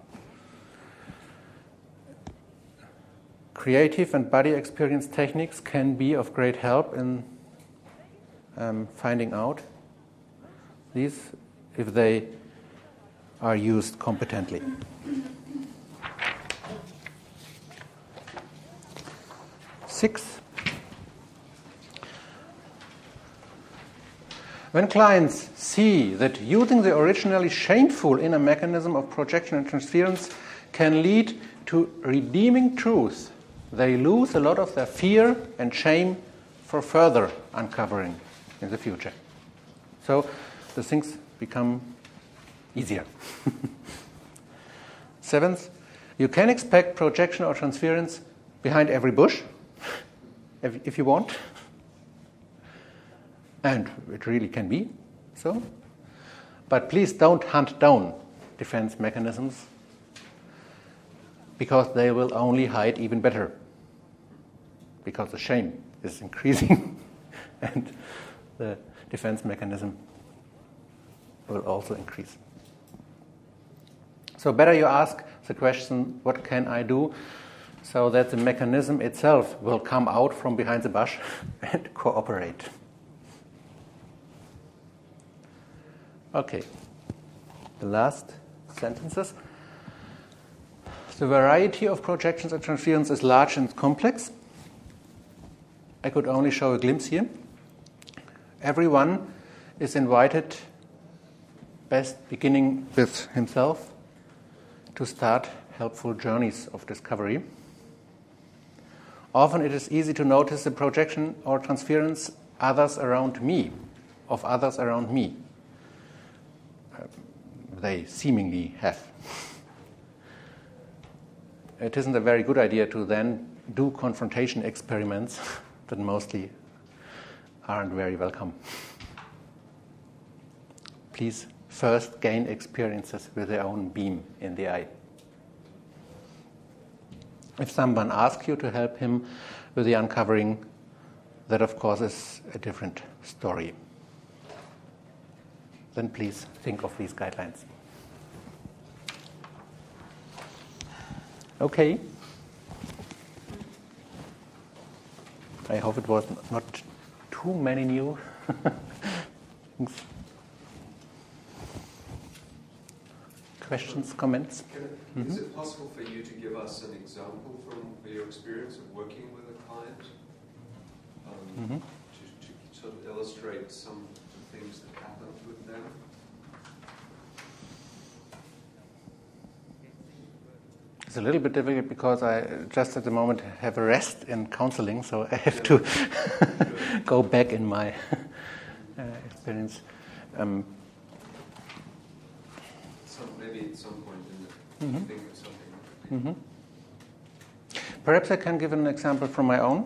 Speaker 2: Creative and body experience techniques can be of great help in finding out these if they are used competently. Sixth, when clients see that using the originally shameful inner mechanism of projection and transference can lead to redeeming truth, they lose a lot of their fear and shame for further uncovering in the future. So the things become easier. Seventh, you can expect projection or transference behind every bush, if you want. And it really can be so. But please don't hunt down defense mechanisms, because they will only hide even better, because the shame is increasing and the defense mechanism will also increase. So better you ask the question, what can I do, so that the mechanism itself will come out from behind the bush and cooperate. Okay, the last sentences. The variety of projections and transference is large and complex. I could only show a glimpse here. Everyone is invited, best beginning with himself, to start helpful journeys of discovery. Often it is easy to notice the projection or transference of others around me. they seemingly have. It isn't a very good idea to then do confrontation experiments that mostly aren't very welcome. Please first gain experiences with their own beam in the eye. If someone asks you to help him with the uncovering, that of course is a different story. Then please think of these guidelines. Okay. I hope it was not too many new things. Questions, comments?
Speaker 5: Is it possible for you to give us an example from your experience of working with a client to sort of illustrate some of the things that happened with them?
Speaker 2: It's a little bit difficult because I just at the moment have a rest in counseling, so I have to go back in my experience.
Speaker 5: Maybe at some point in the think of something.
Speaker 2: Perhaps I can give an example from my own.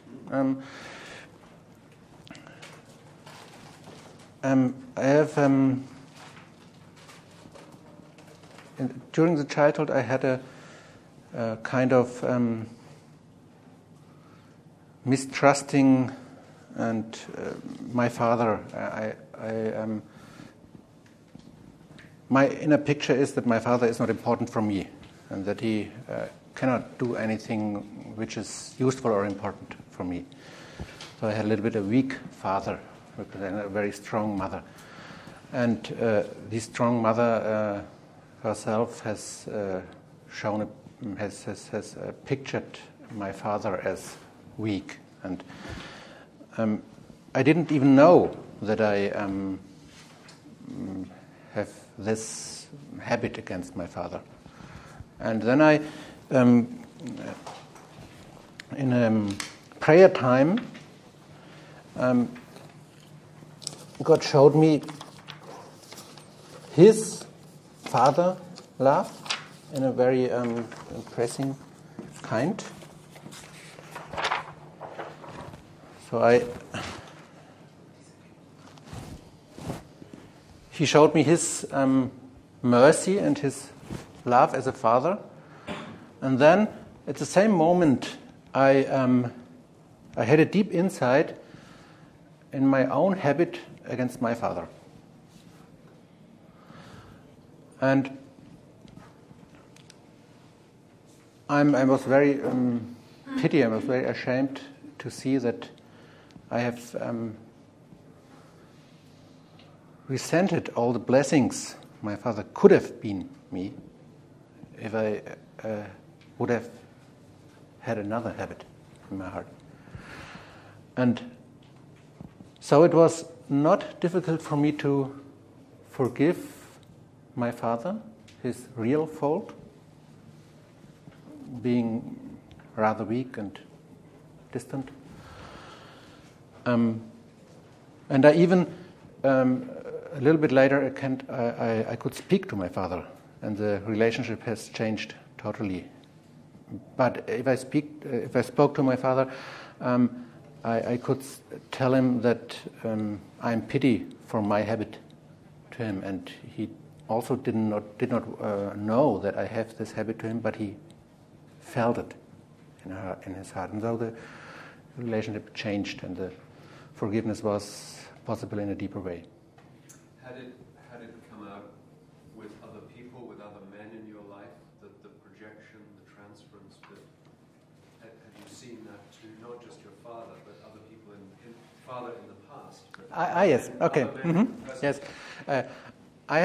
Speaker 2: I have during the childhood I had a kind of mistrusting and my father. My inner picture is that my father is not important for me and that he cannot do anything which is useful or important for me. So I had a little bit of a weak father, representing a very strong mother. And this strong mother herself has pictured my father as weak. And I didn't even know that I have this habit against my father. And then I, in prayer time, God showed me his father love in a very impressive kind. So he showed me his mercy and his love as a father. And then, at the same moment, I had a deep insight in my own habit against my father. And I was very I was very ashamed to see that I have resented all the blessings my father could have been me if I would have had another habit in my heart. And so it was not difficult for me to forgive my father, his real fault, being rather weak and distant. And I even, a little bit later, I could speak to my father, and the relationship has changed totally. But if I spoke to my father, I could tell him that I'm pity for my habit to him, and he also did not know that I have this habit to him, but he felt it in his heart, and so the relationship changed, and the forgiveness was possible in a deeper way.
Speaker 5: Had it come out with other people, with other men in your life, the projection, the transference? Have you seen that too? Not just your father, but other people father in the past.
Speaker 2: Yes. Okay. Yes. I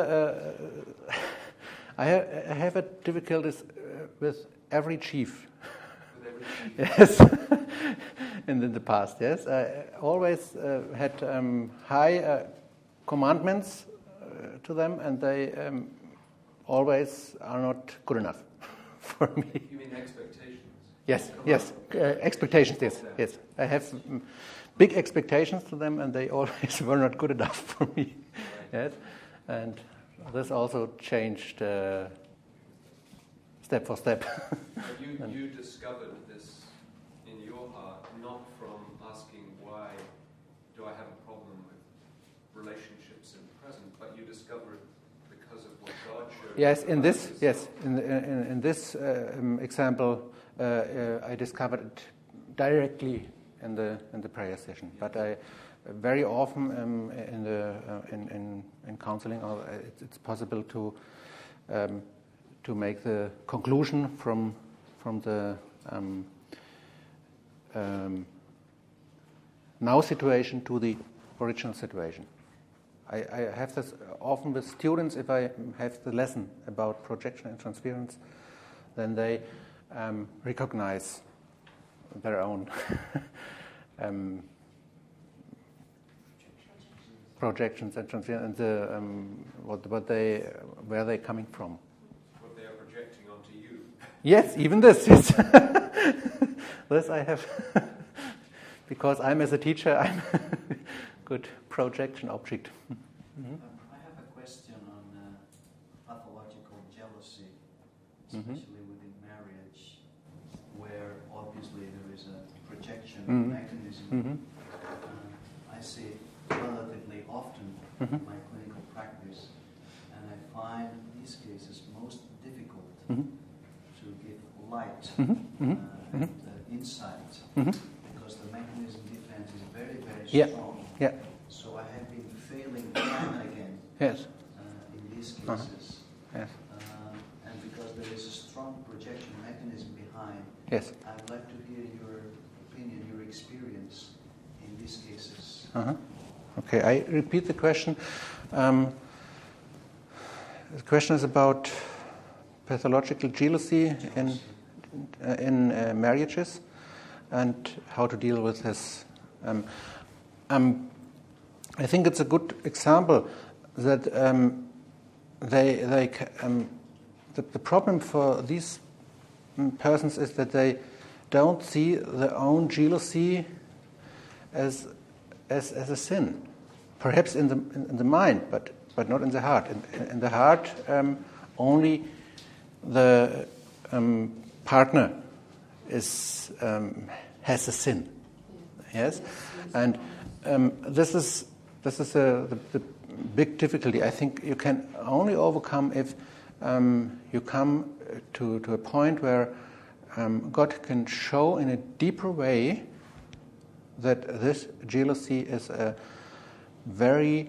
Speaker 2: have a difficulties with every chief. Yes, in the past. Yes, I always had high commandments to them, and they always are not good enough for me.
Speaker 5: You mean expectations?
Speaker 2: Yes. Expectations. Yes. I have big expectations to them, and they always were not good enough for me. Yes, and this also changed step for step.
Speaker 5: But you discovered this in your heart, not from asking why do I have a problem with relationships in the present, but you discovered because of what God showed.
Speaker 2: Yes, in this example, I discovered it directly in the prayer session. But I very often in counseling, it's possible to make the conclusion from the now situation to the original situation. I have this often with students. If I have the lesson about projection and transference, then they recognize their own projections and transference, and where they're coming from.
Speaker 5: What they are projecting onto you.
Speaker 2: Yes, even this. Yes. This I have, because I'm as a teacher, I'm a good projection object.
Speaker 7: I have a question on pathological jealousy, especially within marriage, where obviously there is a projection mechanism. I see it relatively often in my clinical practice, and I find these cases most difficult to give light and insight, because the mechanism defense is very, very strong.
Speaker 2: Yeah.
Speaker 7: So I have been failing time and again in these cases.
Speaker 2: Yes.
Speaker 7: And because there is a strong projection mechanism behind,
Speaker 2: Yes.
Speaker 7: I'd like to hear your opinion, your experience in these cases.
Speaker 2: Okay, I repeat the question. The question is about pathological jealousy in marriages and how to deal with this. I think it's a good example that the problem for these persons is that they don't see their own jealousy as a sin, perhaps in the mind, but not in the heart. In the heart, only the partner has a sin. Yes, and this is the big difficulty. I think you can only overcome if you come to a point where God can show in a deeper way that this jealousy is a very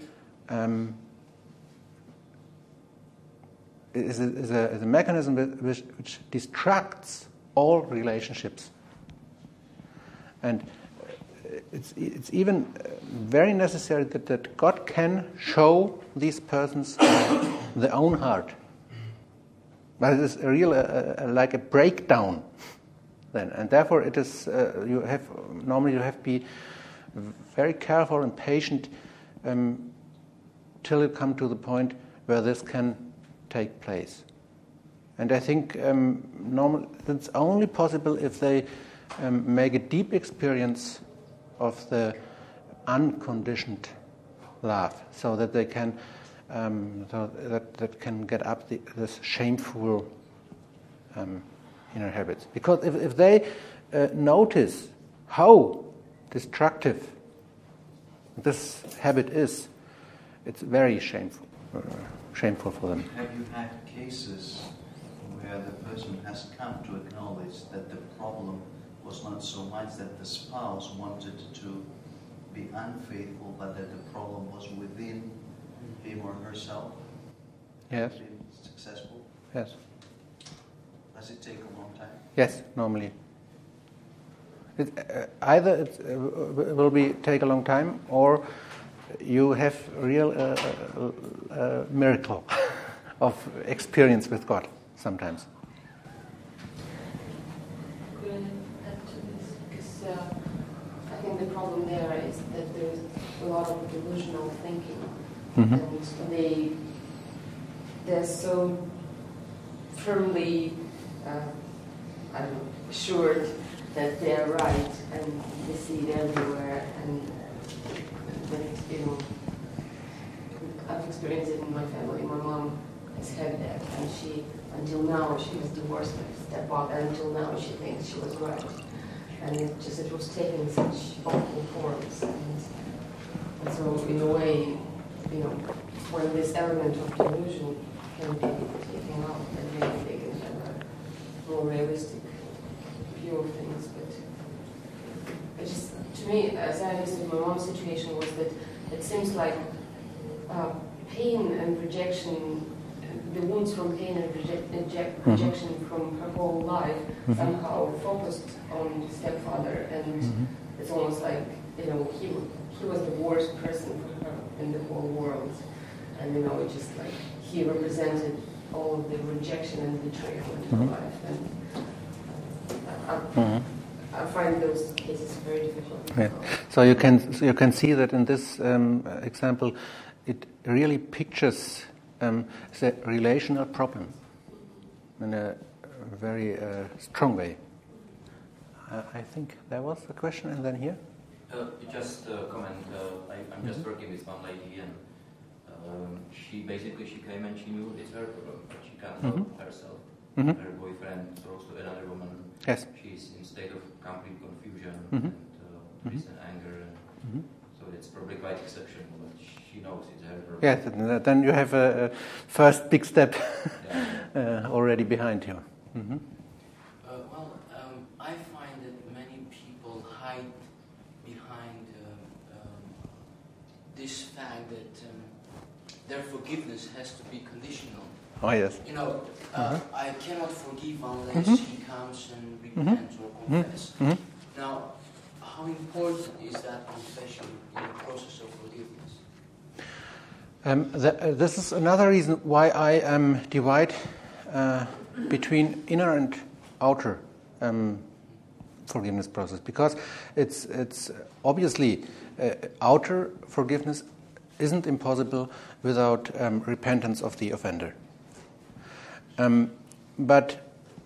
Speaker 2: is a mechanism which distracts all relationships, and it's even very necessary that God can show these persons their own heart. But it is a real like a breakdown then, and therefore it is you have to be very careful and patient till you come to the point where this can take place. And I think normally it's only possible if they make a deep experience of the unconditioned love, so that they can that can get up this shameful inner habits. Because if they notice how destructive this habit is, it's very shameful for them.
Speaker 7: Have you had cases where the person has come to acknowledge that the problem was not so much that the spouse wanted to be unfaithful, but that the problem was within him or herself?
Speaker 2: Yes.
Speaker 7: Been successful?
Speaker 2: Yes.
Speaker 7: Does it take a long time?
Speaker 2: Yes, normally. Either it will take a long time, or you have real miracle of experience with God sometimes.
Speaker 4: Could I add to this? Because I think the problem there is that there is a lot of delusional thinking, and they're so firmly assured that they're right, and they see it everywhere, and I've experienced it in my family. My mom has had that, and until now, she was divorced by her stepfather. Until now, she thinks she was right, and it was taking such awful forms. And so, in a way, when this element of delusion can be taken out, then maybe they can have a more realistic view of things. But it just, to me, as I understood my mom's situation, was that it seems like pain and rejection, the wounds from pain and rejection from her whole life somehow focused on the stepfather, and it's almost like he was the worst person for her in the whole world, and it just like he represented all of the rejection and betrayal in her life, and I find those cases very difficult.
Speaker 2: Yeah. So you can see that in this example, it really pictures the relational problem in a very strong way. I think there was a question, and then here.
Speaker 8: Just a comment. I'm just working with one lady, and she came and she knew it's her problem, but she can't help herself. Her boyfriend talks to another woman.
Speaker 2: Yes.
Speaker 8: She's in a state of complete confusion and there is an anger. So it's probably quite exceptional, but she knows it's her problem.
Speaker 2: Yes, then you have a first big step already behind you.
Speaker 9: I find that many people hide behind this fact that their forgiveness has to be conditional.
Speaker 2: Oh, yes.
Speaker 9: I cannot forgive unless he comes and repents or confesses. Now, how important is that confession in the process of forgiveness?
Speaker 2: This is another reason why I divide between inner and outer forgiveness process, because it's obviously outer forgiveness isn't impossible without repentance of the offender. But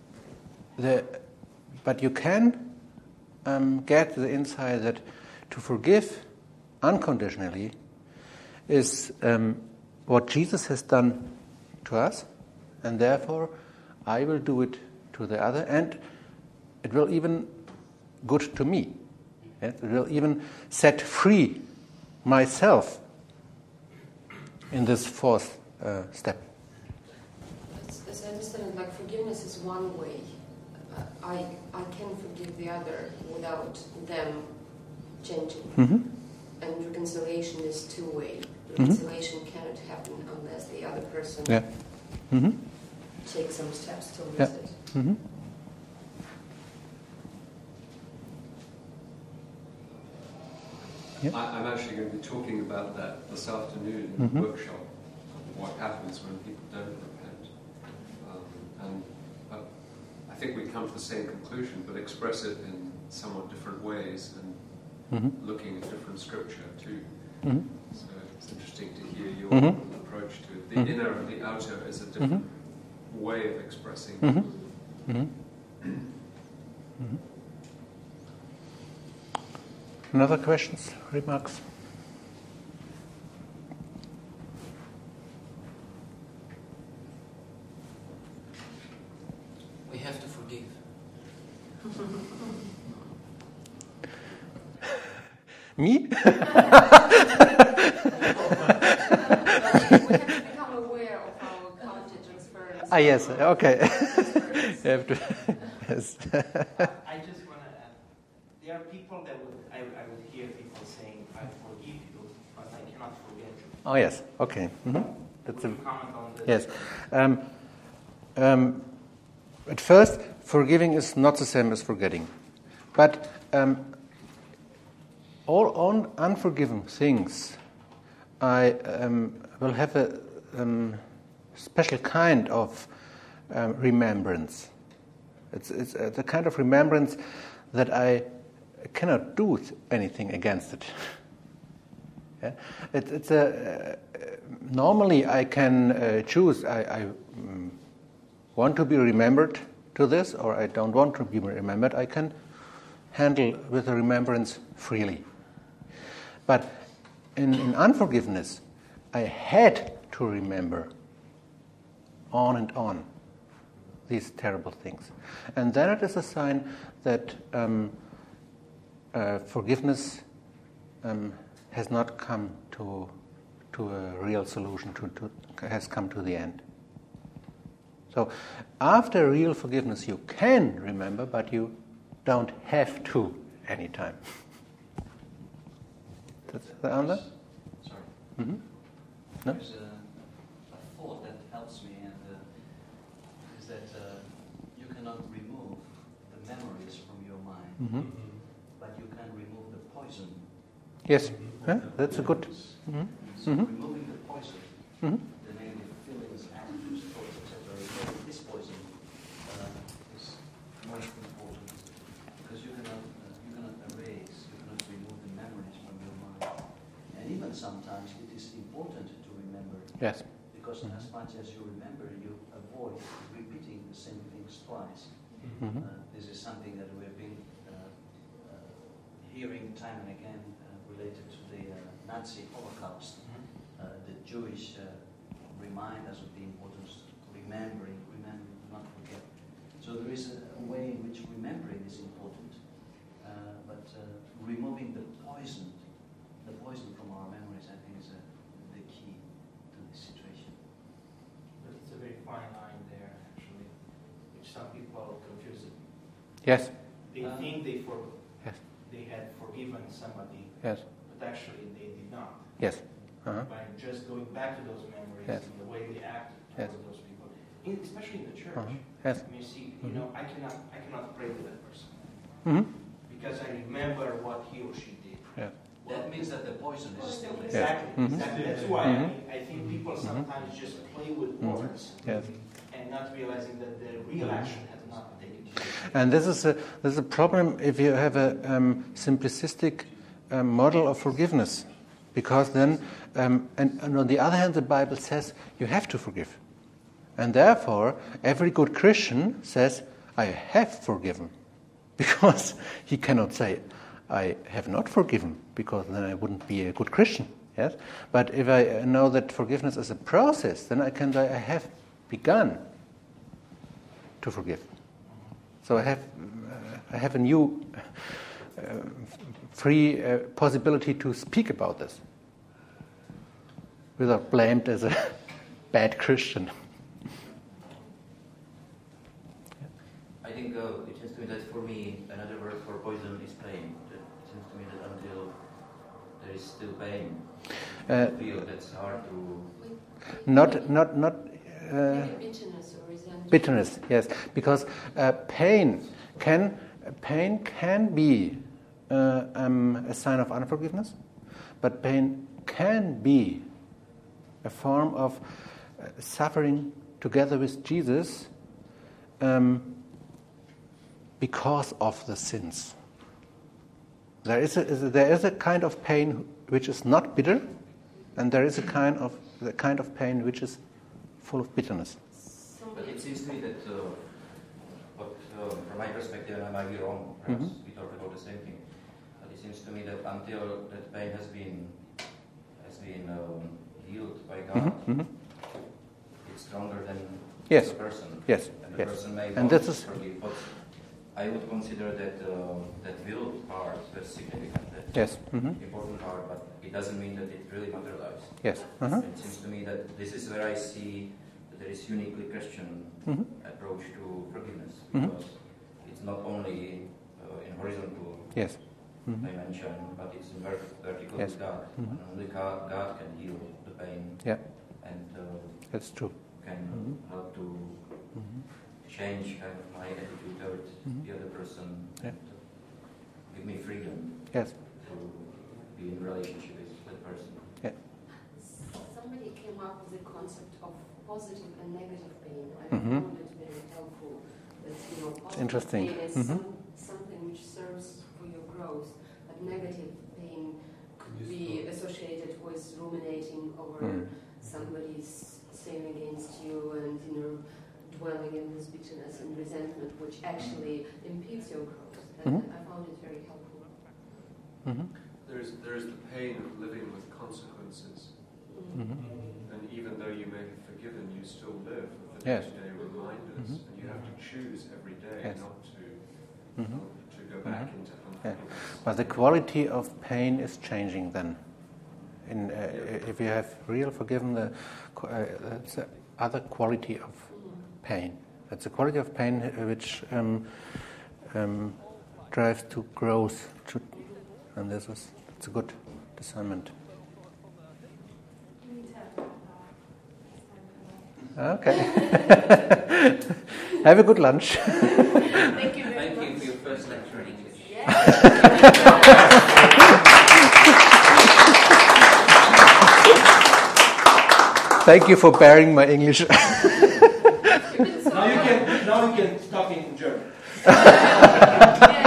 Speaker 2: you can get the insight that to forgive unconditionally is what Jesus has done to us, and therefore I will do it to the other, and it will even good to me. It will even set free myself in this fourth step.
Speaker 4: As I understand it, like forgiveness is one way. I can forgive the other without them changing. And reconciliation is two-way. Reconciliation cannot happen unless the other person takes some steps towards it.
Speaker 5: I'm actually going to be talking about that this afternoon in the workshop, what happens when people don't repent. And I think we come to the same conclusion, but express it in somewhat different ways and looking at different scripture too. So it's interesting to hear your approach to it. The inner and the outer is a different way of expressing it.
Speaker 2: Another questions, remarks?
Speaker 9: We have to forgive.
Speaker 2: Me?
Speaker 4: We have to become aware of our counter-transference.
Speaker 2: Yes, okay. You have to, yes.
Speaker 3: I just want to add, there are people that I would hear people saying, I forgive you, but I cannot forget you.
Speaker 2: Oh, yes, okay. That's
Speaker 3: Would you comment on this?
Speaker 2: Yes. At first, forgiving is not the same as forgetting. But all unforgiven things, I will have a special kind of remembrance. It's the kind of remembrance that I cannot do anything against it. Yeah? It's normally I can choose. I want to be remembered to this, or I don't want to be remembered. I can handle with the remembrance freely. But in unforgiveness, I had to remember on and on these terrible things. And then it is a sign that forgiveness has not come to a real solution, has come to the end. So after real forgiveness you can remember, but you don't have to anytime. That's the answer?
Speaker 7: Sorry.
Speaker 2: Mm-hmm. No?
Speaker 7: There's a thought that helps me, and is that you cannot remove the memories from your mind,
Speaker 2: Mm-hmm.
Speaker 7: but you can remove the poison.
Speaker 2: Yes, that's a good. Mm-hmm.
Speaker 7: So
Speaker 2: Mm-hmm.
Speaker 7: removing the poison,
Speaker 2: Mm-hmm.
Speaker 7: the negative feelings, attitudes, thoughts, etc. Removing this poison is most important, because you cannot erase, you cannot remove the memories from your mind. And even sometimes it is important to remember,
Speaker 2: Yes.
Speaker 7: because as much as you remember, you avoid repeating the same things twice.
Speaker 2: Mm-hmm.
Speaker 7: This is something that we have been hearing time and again related to the Nazi Holocaust. The Jewish remind us of the importance of remembering, not forget. So there is a way in which remembering is important, but removing the poison from our memories, I think, is the key to this situation.
Speaker 3: But it's a very fine line there, actually, which some people confuse it.
Speaker 2: Yes.
Speaker 3: They think
Speaker 2: Yes.
Speaker 3: they had forgiven somebody,
Speaker 2: Yes.
Speaker 3: but actually they did not.
Speaker 2: Yes. Uh-huh.
Speaker 3: By just going back to those memories
Speaker 2: Yes.
Speaker 3: and the way they acted
Speaker 2: Yes.
Speaker 3: towards those people, especially in the church.
Speaker 2: Uh-huh. Yes.
Speaker 3: I mean, see,
Speaker 2: Mm-hmm.
Speaker 3: I cannot pray with that person
Speaker 2: Mm-hmm.
Speaker 3: because I remember what he or she did.
Speaker 2: Yes.
Speaker 7: That means that the poison is still there.
Speaker 3: Exactly.
Speaker 2: Mhm.
Speaker 3: Exactly. That's why
Speaker 2: Mhm.
Speaker 3: I think people sometimes just play with words
Speaker 2: Yes.
Speaker 3: and not realizing that the real action has not taken place.
Speaker 2: And this is a problem if you have a simplistic model of forgiveness, because then, and on the other hand, the Bible says you have to forgive, and therefore every good Christian says, "I have forgiven," because he cannot say, "I have not forgiven," because then I wouldn't be a good Christian. Yes, but if I know that forgiveness is a process, then I can say, "I have begun to forgive." So I have a new free possibility to speak about this without blamed as a bad Christian.
Speaker 8: I think it seems to me that for me, another word for poison is pain. It seems to me that until there is still pain, feel that's hard to...
Speaker 2: Not
Speaker 4: Maybe bitterness or resentment.
Speaker 2: bitterness, yes, because pain can be a sign of unforgiveness, but pain can be a form of suffering together with Jesus because of the sins. There is a kind of pain which is not bitter, and there is the kind of pain which is full of bitterness.
Speaker 8: But it seems to me that, from my perspective, and I might be wrong, perhaps we talk about the same thing, but it seems to me that until that pain has been healed by God, it's stronger than
Speaker 2: Yes.
Speaker 8: the person.
Speaker 2: Yes.
Speaker 8: And the
Speaker 2: Yes.
Speaker 8: person may
Speaker 2: And
Speaker 8: want
Speaker 2: this is-
Speaker 8: to forgive, but I would consider that will part as significant, that
Speaker 2: Yes.
Speaker 8: important part, but it doesn't mean that it really materializes.
Speaker 2: Yes.
Speaker 8: It seems to me that this is where I see that there is uniquely Christian approach to forgiveness, because it's not only in horizontal
Speaker 2: Yes.
Speaker 8: dimension, but it's in vertical
Speaker 2: Yes.
Speaker 8: with God. And only God can heal the pain
Speaker 2: Yeah,
Speaker 8: and
Speaker 2: that's true.
Speaker 8: can help to change kind of my attitude towards the other person,
Speaker 2: Yeah.
Speaker 8: and give me freedom
Speaker 2: Yes.
Speaker 8: to be in relationship with that person.
Speaker 2: Yeah.
Speaker 4: Somebody came up with the concept of positive and negative pain. I
Speaker 2: Mhm.
Speaker 4: found it very helpful. That, positive
Speaker 2: interesting.
Speaker 4: pain is
Speaker 2: Mhm.
Speaker 4: something which serves for your growth, but negative pain could be associated with ruminating over somebody's sin against you and dwelling in this bitterness and resentment, which actually impedes your growth. And I found it very helpful.
Speaker 5: There's the pain of living with consequences, And even though you may have forgiven, you still live with the
Speaker 2: Yes.
Speaker 5: day-to-day reminders, and you have to choose every day
Speaker 2: Yes.
Speaker 5: not to go back into
Speaker 2: Yeah.
Speaker 5: unforgiveness.
Speaker 2: But the quality of pain is changing then. If you have real forgiven, that's the other quality of pain. That's a quality of pain which drives to growth, and it's a good discernment. Okay. Have a good lunch.
Speaker 4: Thank you very
Speaker 8: Thank
Speaker 4: much.
Speaker 8: you for your first lecture in English.
Speaker 2: Thank you for bearing my English.
Speaker 3: Now you can talk in German.